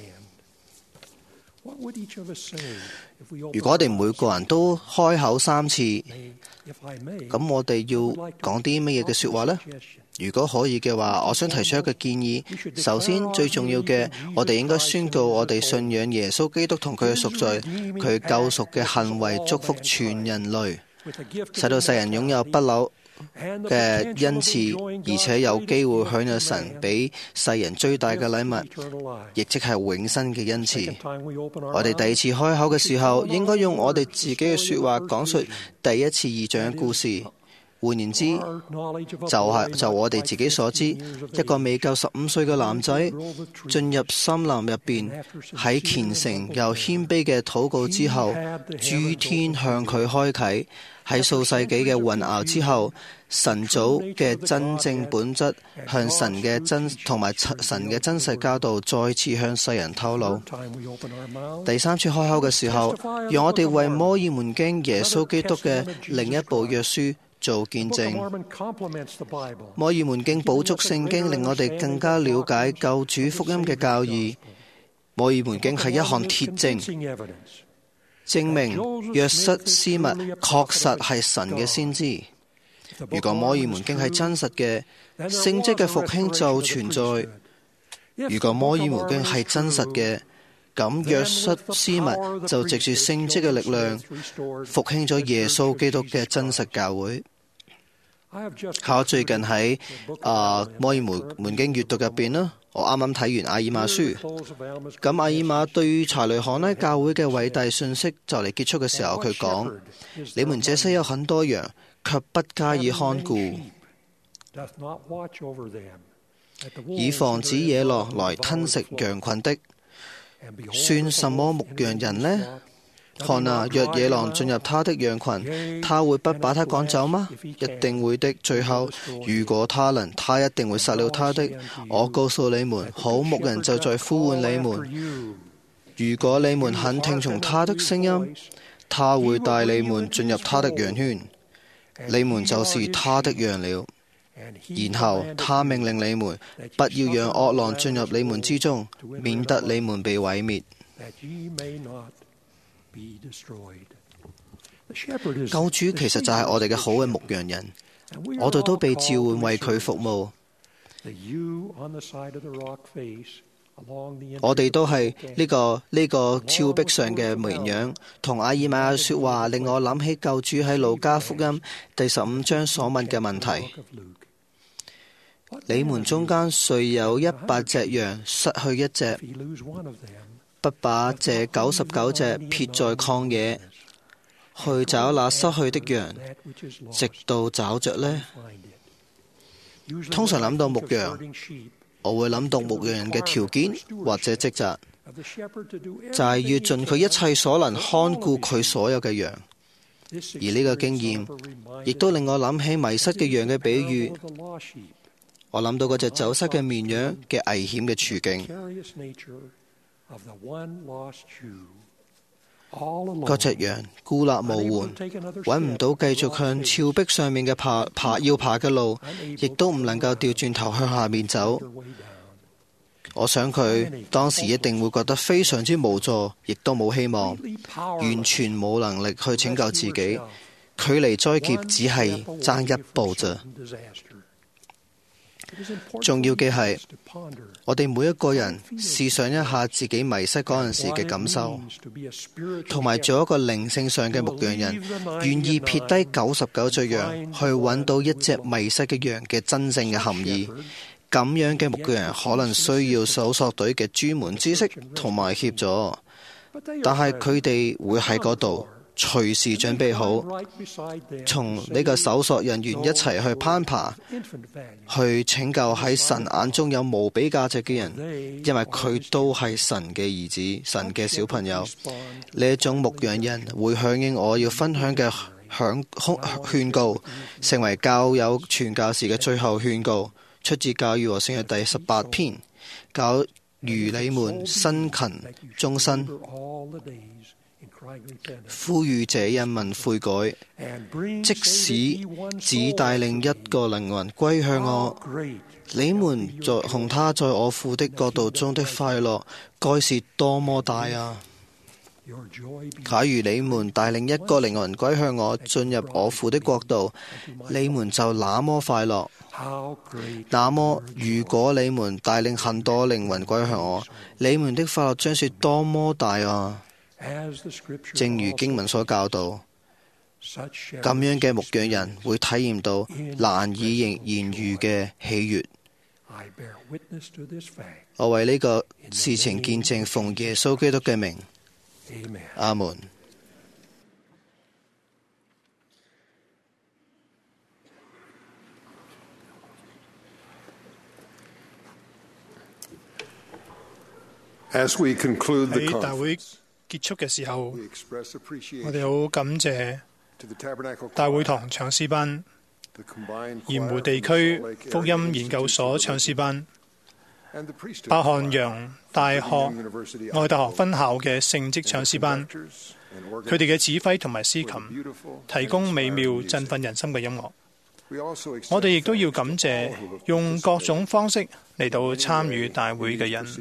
如果我哋每個人都開口三次，咁我哋要講啲乜嘢嘅說話呢？如果可以嘅話，我想提出一個建議。首先，最重要嘅，我哋應該宣告我哋信仰耶穌基督同佢嘅贖罪，佢救贖嘅行為，祝福全人類，使到世人擁有不朽嘅恩賜，而且有機會享有神俾世人最大嘅禮物，亦即係永生嘅恩賜。我哋第二次開口嘅時候，應該用我哋自己嘅說話講述第一次異象嘅故事。換言之，就係就我哋自己所知，一個未夠十五歲嘅男仔進入森林入邊，喺虔誠又謙卑嘅禱告之後，諸天向佢開啟。喺數世紀嘅混淆之後，神祖嘅真正本質向神嘅真同埋神嘅真實教導再次向世人透露。第三次開口嘅時候，讓我哋為摩爾門經耶穌基督嘅另一部約書做見證。摩爾門經補足聖經，令我哋更加了解救主福音嘅教義。摩爾門經係一項鐵證，證明約瑟斯密確實係神嘅先知。如果摩爾門經係真實嘅，聖蹟嘅復興就存在。如果摩爾門經係真實嘅，咁約瑟斯密就藉住聖蹟嘅力量復興咗耶穌基督嘅真實教會。我最近喺啊摩爾門門經閱讀入邊啦，我啱啱睇完阿爾瑪書，咁阿爾瑪對查雷罕拉教會嘅偉大信息就嚟結束嘅時候，佢講：你們這些有很多羊，卻不加以看顧，以防止野狼來吞食羊群的，算什麼牧羊人呢？看啊，若野狼進入他的羊群，他會不把他趕走嗎？一定會的。最後，如果他能，他一定會殺了他的。我告訴你們，好牧人就在呼喚你們。如果你們肯聽從他的聲音，他會帶你們進入他的羊圈，你們就是他的羊了。然後他命令你們，不要讓惡狼進入你們之中，免得你們被毀滅。救主其實就係我哋嘅好嘅牧羊人，我哋都被召喚為佢服務。我哋都係呢個呢個峭壁上嘅綿羊。同阿爾瑪嘅說話令我諗起救主喺路加福音第十五章所問嘅問題：你們中間誰有一百隻羊，失去一隻，不把這九十九隻撇在曠野，去找那失去的羊，直到找着呢？通常諗到牧羊，我會諗到牧羊人嘅條件或者職責，就係要盡佢一切所能看顧佢所有嘅羊。而呢個經驗亦都令我諗起迷失嘅羊嘅比喻。我諗到嗰隻走失嘅綿羊嘅危險嘅處境。嗰隻羊孤立無援，揾唔到繼續向峭壁上面嘅爬爬要爬嘅路，亦都唔能夠掉轉頭向下面走。我想佢當時一定會覺得非常之無助，亦都冇希望，完全冇能力去拯救自己。 距離災劫只係爭一步啫。重要嘅係，我哋每一個人試想一下自己迷失嗰陣時嘅感受，同埋做一個靈性上嘅牧羊人，願意撇低九十九隻羊，去揾到一隻迷失嘅羊嘅真正嘅含義。咁樣嘅牧羊人可能需要搜索隊嘅專門知識同埋協助，但係佢哋會喺嗰度隨時準備好，從呢個搜索人員一齊去攀爬，去拯救喺神眼中有無比價值嘅人，因為佢都係神嘅兒子，神嘅小朋友。呢一種牧羊人會響應我要分享嘅響勸告，成為教友傳教士嘅最後勸告，出自教義和聖約第十八篇。教如你們辛勤終身，呼籲這人民悔改，即使只帶領一個靈魂歸向我，你們在同他在我父的國度中的快樂，該是多麼大啊！假如你們帶領一個靈魂歸向我，進入我父的國度，你們就那麼快樂。那麼，如果你們帶領很多靈魂歸向我，你們的快樂將是多麼大啊！正如經文所教導，咁樣嘅牧羊人會體驗到難以言喻嘅喜悅。我為呢個事情見證，奉耶穌基督嘅名，阿門。 喺大會結束嘅時候，我哋好感謝大會堂唱詩班、鹽湖地區福音研究所唱詩班、北漢陽大學愛大學分校嘅聖職唱詩班，佢哋嘅指揮同埋司琴提供美妙振奮人心嘅音樂。我哋亦都要感謝用各種方式嚟到參與大會嘅人。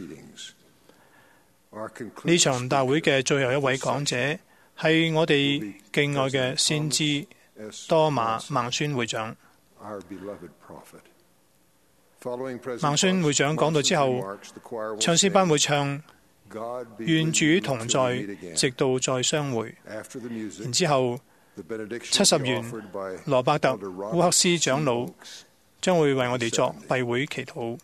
呢場大會嘅最後一位講者係我哋敬愛嘅先知多馬孟孫會長。孟孫會長講到之後，唱詩班會唱願主同在，直到再相會。然之後七十元羅伯特烏克斯長老將會為我哋作閉會祈禱。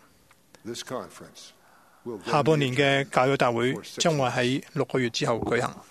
下半年嘅教育大會將會喺六個月之後舉行。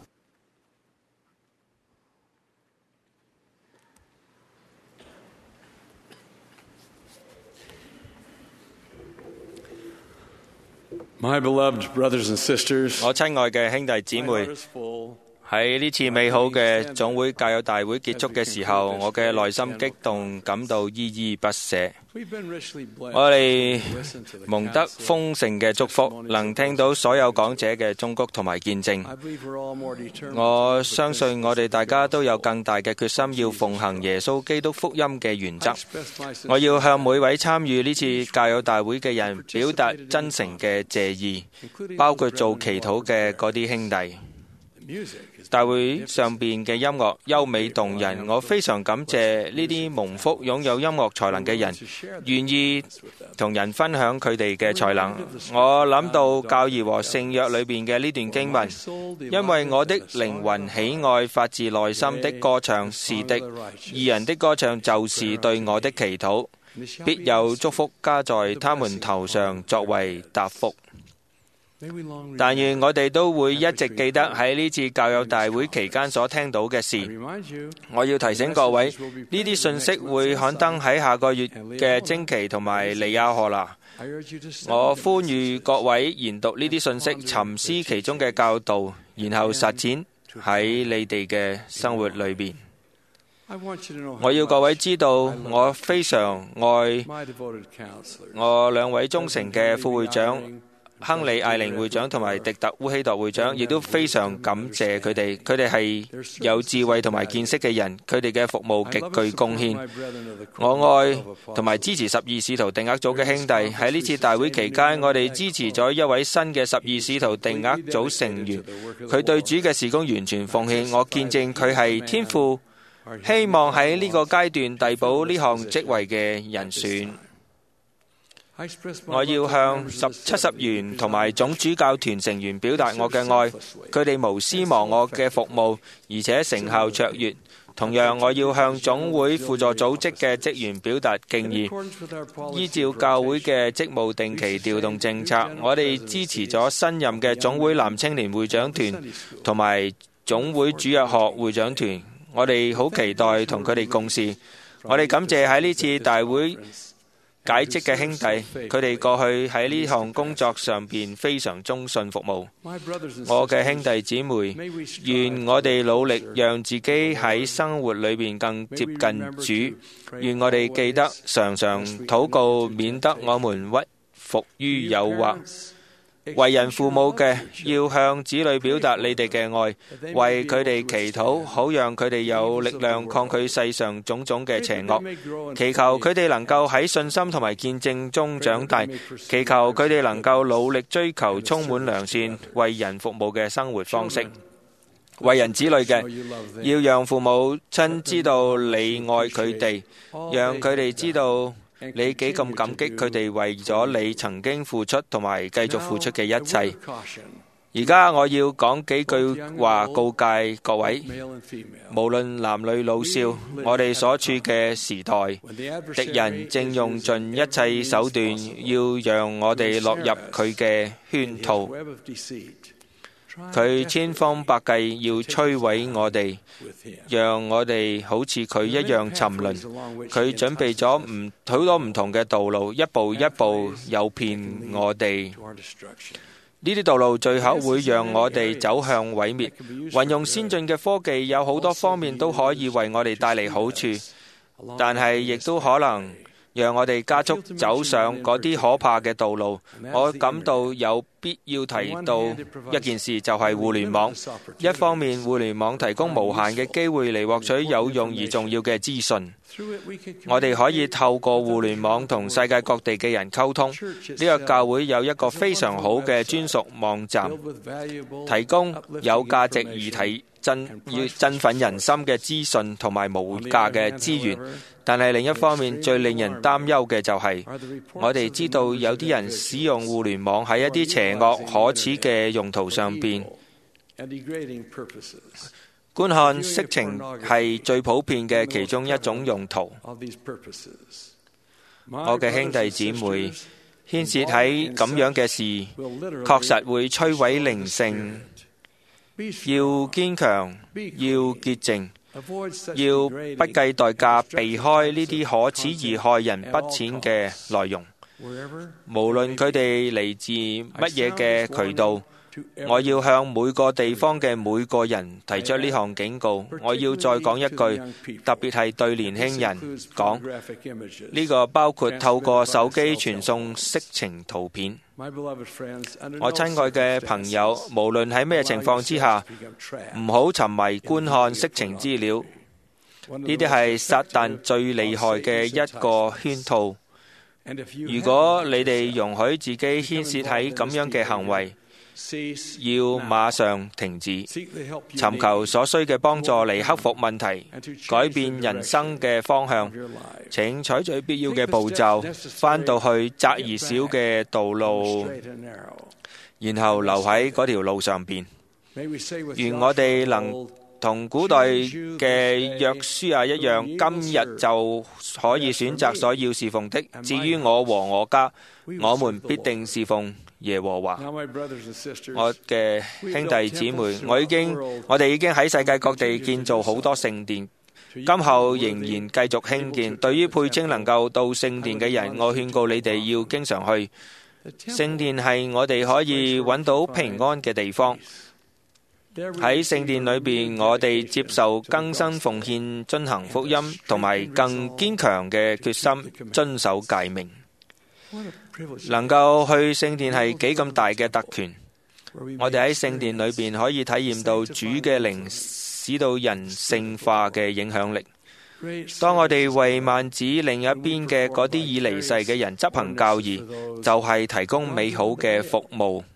My beloved brothers and sisters, 我親愛嘅兄弟姊妹，喺呢次美好嘅總會教友大會結束嘅時候，我嘅內心激動，感到依依不捨。我哋蒙得豐盛嘅祝福，能聽到所有講者嘅忠告同埋見證。我相信我哋大家都有更大嘅決心，要奉行耶穌基督福音嘅原則。我要向每位參與呢次教友大會嘅人表達真誠嘅謝意，包括做祈禱嘅嗰啲兄弟。大會上邊嘅音樂優美動人，我非常感謝呢啲蒙福擁有音樂才能嘅人，願意同人分享佢哋嘅才能。我諗到教義和聖約裏邊嘅呢段經文，因為我的靈魂喜愛發自內心的歌唱，是的，義人的歌唱就是對我的祈禱，必有祝福加在他們頭上作為答覆。但願我哋都會一直記得喺呢次教友大會期間所聽到嘅事。我要提醒各位，呢啲信息會刊登喺下個月嘅驚奇同埋利亞荷拿。我呼籲各位研讀呢啲信息，沉思其中嘅教導，然後實踐喺你哋嘅生活裏邊。我要各位知道，我非常愛我兩位忠誠嘅副會長亨利艾靈會長同埋迪特烏希鐸會長，亦都非常感謝佢哋。佢哋係有智慧同埋見識嘅人，佢哋嘅服務極具貢獻。我愛同埋支持十二使徒定額組嘅兄弟。喺呢次大會期間，我哋支持咗一位新嘅十二使徒定額組成員，佢對主嘅事工完全奉獻。我見證佢係天父希望喺呢個階段遞補呢項職位嘅人選。我要向十七十員同埋總主教團成員表達我嘅愛，佢哋無私忘我嘅服務，而且成效卓越。同樣，我要向總會輔助組織嘅職員表達敬意。依照教會嘅職務定期調動政策，我哋支持咗新任嘅總會男青年會長團同埋總會主日學會長團。我哋好期待同佢哋共事。我哋感謝喺呢次大會解職嘅兄弟，佢哋過去喺呢項工作上邊非常忠信服務。我嘅兄弟姊妹，願我哋努力讓自己喺生活裏邊更接近主。願我哋記得常常禱告，免得我們屈服於誘惑。為人父母嘅要向子女表達你哋嘅愛，為佢哋祈禱，好讓佢哋有力量抗拒世上種種嘅邪惡。祈求佢哋能夠喺信心同埋見證中長大，祈求佢哋能夠努力追求充滿良善、為人服務嘅生活方式。為人子女嘅要讓父母親知道你愛佢哋，讓佢哋知道你幾咁感激佢哋為咗你曾經付出同埋繼續付出嘅一切。而家我要講幾句話告誡各位，無論男女老少，我哋所處嘅時代，敵人正用盡一切手段，要讓我哋落入佢嘅圈套。佢千方百計要摧毀我哋，讓我哋好似佢一樣沉淪。佢準備咗唔好多唔同嘅道路，一步一步誘騙我哋。呢啲道路最後會讓我哋走向毀滅。運用先進嘅科技，有好多方面都可以為我哋帶嚟好處，但係亦都可能讓我哋加速走上嗰啲可怕嘅道路。我感到有必要提到一件事，就係互聯網。一方面，互聯網提供無限嘅機會嚟獲取有用而重要嘅資訊。我哋可以透過互聯網同世界各地嘅人溝通。呢個教會有一個非常好嘅專屬網站，提供有價值而提振要振奮人心嘅資訊同埋無價嘅資源。但係另一方面，最令人擔憂嘅就係，我哋知道有啲人使用互聯網喺一啲邪惡可恥嘅用途上邊。觀看色情係最普遍嘅其中一種用途。我嘅兄弟姊妹，牽涉喺咁樣嘅事，確實會摧毀靈性。要堅強，要潔淨，要不計代價避開呢啲可恥而害人不淺嘅內容。無論佢哋嚟自乜嘢嘅渠道，我要向每個地方嘅每個人提出呢項警告。我要再講一句，特別係對年輕人講，呢個包括透過手機傳送色情圖片。我親愛嘅朋友，無論喺咩情況之下，唔好沉迷觀看色情資料。呢啲係撒旦最厲害嘅一個圈套。如果你哋容許自己牽涉喺咁樣嘅行為，要馬上停止，尋求所需嘅幫助嚟克服問題，改變人生嘅方向。請採取必要嘅步驟，返到去窄而小嘅道路，然後留喺嗰條路上邊。願我哋能同古代嘅約書亞一樣，今日就可以選擇所要侍奉的。至於我和我家，我們必定侍奉耶和華。我嘅兄弟姊妹，我已經，我哋已經喺世界各地建造好多聖殿，今後仍然繼續興建。對於配稱能夠到聖殿嘅人，我勸告你哋要經常去。聖殿係我哋可以揾到平安嘅地方。喺聖殿裏邊，我哋接受更新奉獻，遵行福音，同埋更堅強嘅決心，遵守誡命。能夠去聖殿係幾咁大嘅特權。我哋喺聖殿裏邊可以體驗到主嘅靈使到人性化嘅影響力。當我哋為幔子另一邊嘅嗰啲已離世嘅人執行教義，就係提供美好嘅服務。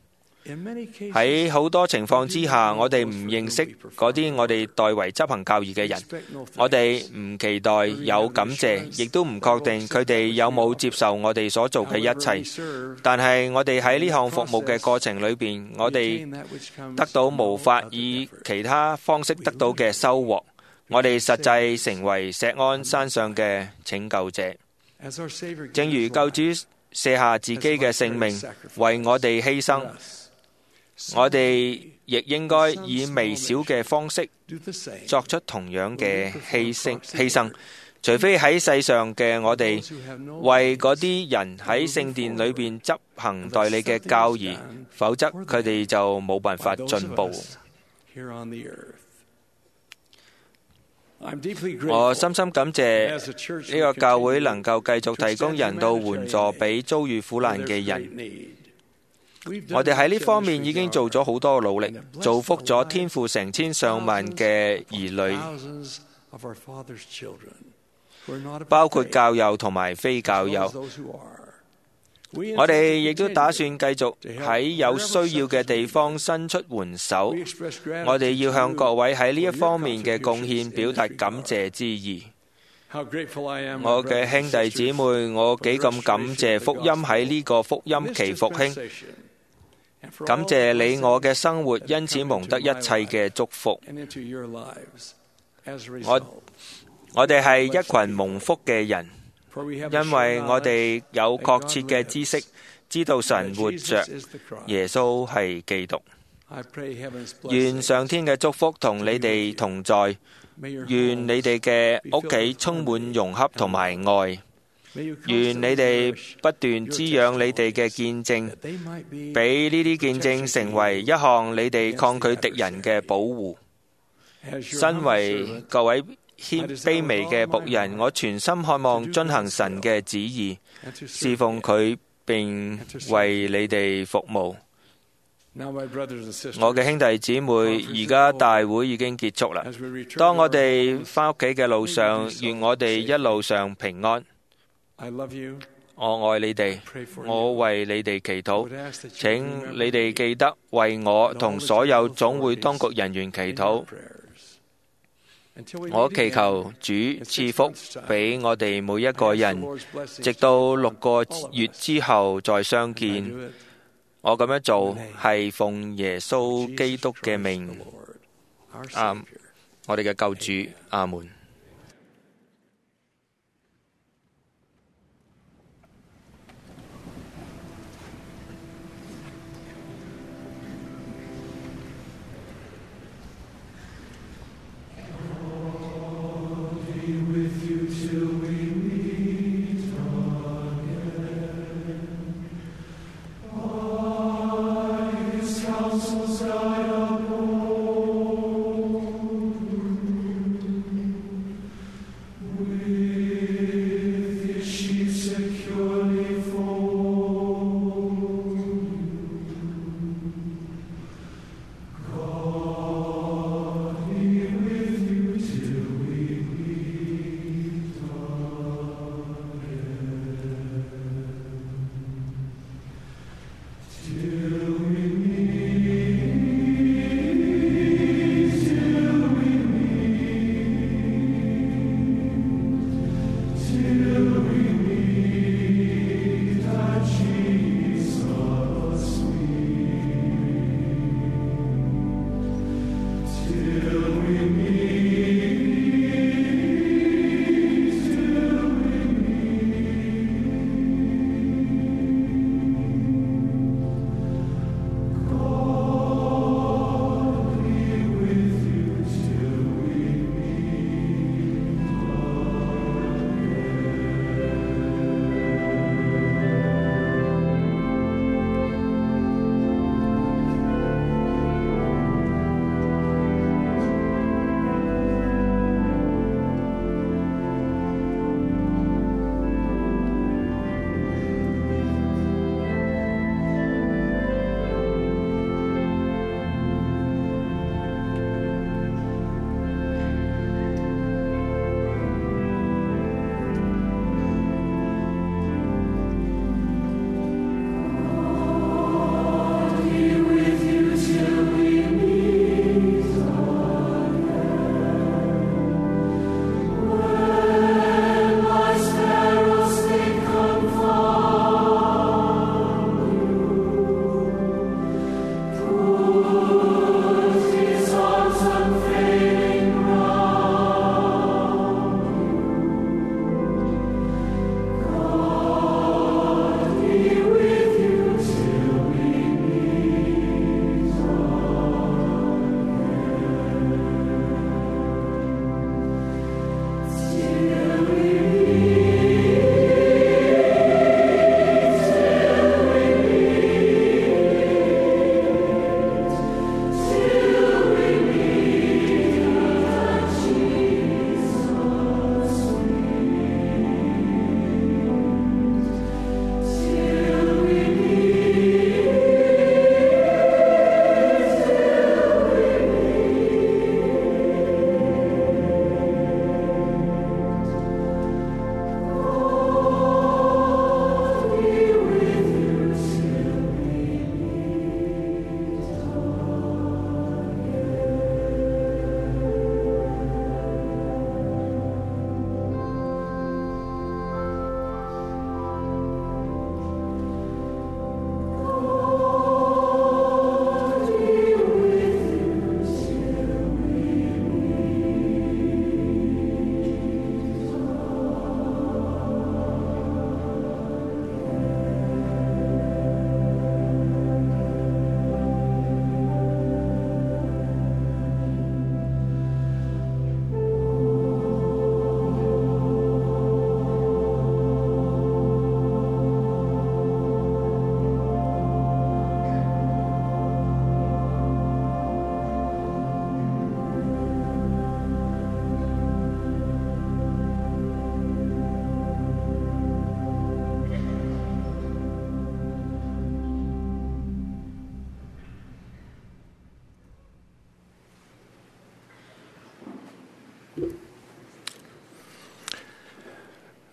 喺好多情況之下，我哋唔認識嗰啲我哋代為執行教義嘅人，我哋唔期待有感謝，亦都唔確定佢哋有冇接受我哋所做嘅一切。但係我哋喺呢項服務嘅過程裏邊，我哋得到無法以其他方式得到嘅收穫。我哋實際成為錫安山上嘅拯救者，正如救主卸下自己嘅性命為我哋犧牲，我哋亦應該以微小嘅方式作出同樣嘅犧牲犧牲。除非喺世上嘅我哋為嗰啲人喺聖殿裏邊執行代理嘅教義，否則佢哋就冇辦法進步。我深深感謝呢個教會能夠繼續提供人道援助俾遭遇苦難嘅人。我哋喺呢方面已經做咗好多努力，造福咗天父成千上萬嘅兒女，包括教友同埋非教友。我哋亦都打算繼續喺有需要嘅地方伸出援手。我哋要向各位喺呢一方面嘅貢獻表達感謝之意。我嘅兄弟姊妹，我幾咁感謝福音喺呢個福音期復興，感謝你我嘅生活因此蒙得一切嘅祝福。我我哋係一群蒙福嘅人，因為我哋有確切嘅知識，知道神活着，耶穌係基督。願上天嘅祝福同你哋同在，願你哋嘅屋企充滿融洽同埋愛，願你哋不斷滋養你哋嘅見證，俾呢啲見證成為一項你哋抗拒敵人嘅保護。身為各位謙卑微嘅僕人，我全心渴望遵行神嘅旨意，侍奉佢並為你哋服務。我嘅兄弟姊妹，而家大會已經結束啦。當我哋返屋企嘅路上，願我哋一路上平安。我愛你哋，我為你哋祈禱，請你哋記得為我同所有總會當局人員祈禱。我祈求主賜福俾我哋每一個人，直到六個月之後再相見。我咁樣做係奉耶穌基督嘅名，阿我哋嘅救主，阿門。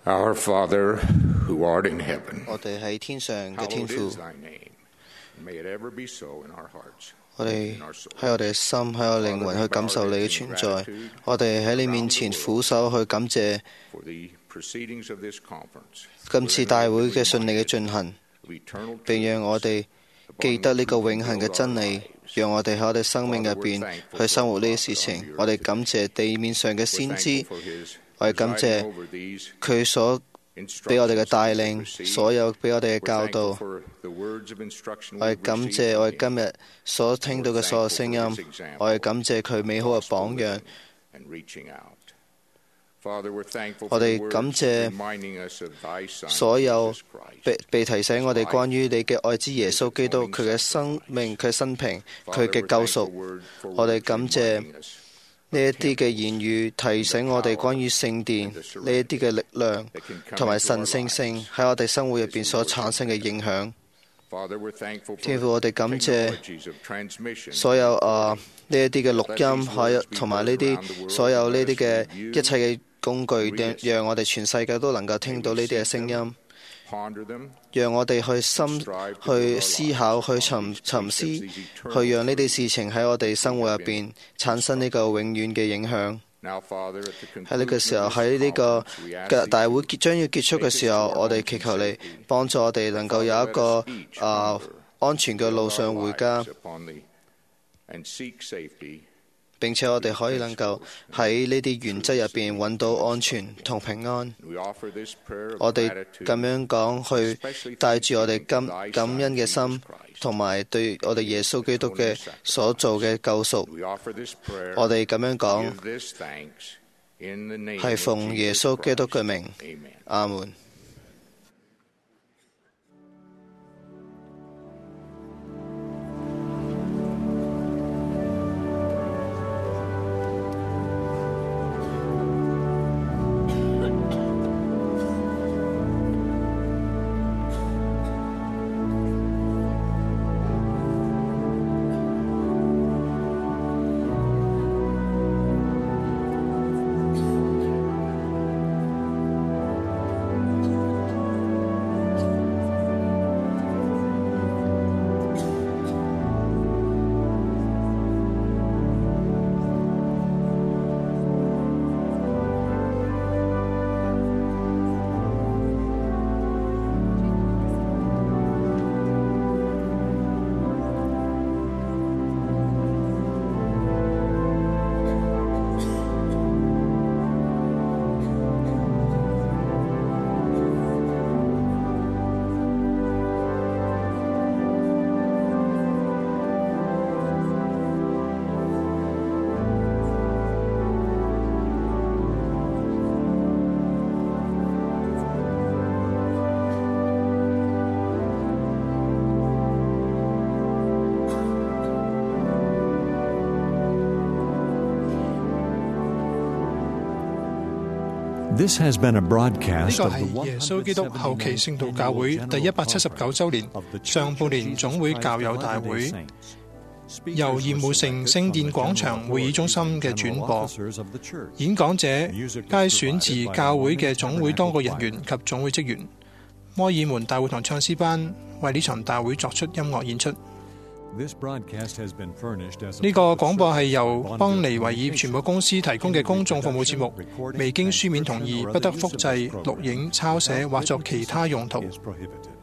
Our Father, who art in heaven, 我哋喺天上嘅天 hallowed 父 is，thy name. May it ever be so in our hearts. 我哋喺我哋嘅心，喺我靈魂去感受你嘅存在。我哋喺你面前俯首去感謝 For the proceedings of this conference, 今次大會嘅順利嘅進行， of eternal 並讓我哋記得呢個永恆嘅真理，讓我哋喺我哋生命入邊去生活呢啲事情。我哋感謝地面上嘅先知，我哋感謝佢所俾我哋嘅帶領，所有俾我哋嘅教導。我哋感謝我哋今日所聽到嘅所有聲音，我哋感謝佢美好嘅榜樣。我哋感謝所有被被提醒我哋關於你嘅愛子耶穌基督，佢嘅生命、佢嘅生平、佢嘅救贖。我哋感謝呢一啲嘅言語提醒我哋關於聖殿呢一啲嘅力量同埋神聖性喺我哋生活入邊所產生嘅影響。天父，我哋感謝所有啊呢一啲嘅錄音，還有同埋呢啲所有呢啲嘅一切嘅工具，讓讓我哋全世界都能夠聽到呢啲嘅聲音，讓我哋去心去思考、去尋尋思，去讓呢啲事情喺我哋生活入邊產生呢個永遠嘅影響。喺呢個時候，喺呢個嘅大會將要結束嘅時候，我哋祈求你幫助我哋能夠有一個啊、呃、安全嘅路上回家，並且我哋可以能夠喺呢啲原則入邊揾到安全同平安。我哋咁樣講，去帶住我哋感感恩嘅心，同埋對我哋耶穌基督嘅所做嘅救贖。我哋咁樣講，係奉耶穌基督嘅名，阿門。 This has been a 呢 broadcast 個 of 係 the 耶穌基督後期聖道教會第一百七十九週年上半年總會教友大會，由鹽湖城聖殿廣場會議中心嘅轉播。演講者皆選自教會嘅總會多個人員及總會職員。摩爾門大會堂唱詩班為呢場大會作出音樂演出。呢個廣播係由邦尼維爾傳播公司提供嘅公眾服務節目，未經書面同意不得複製、錄影、抄寫或作其他用途。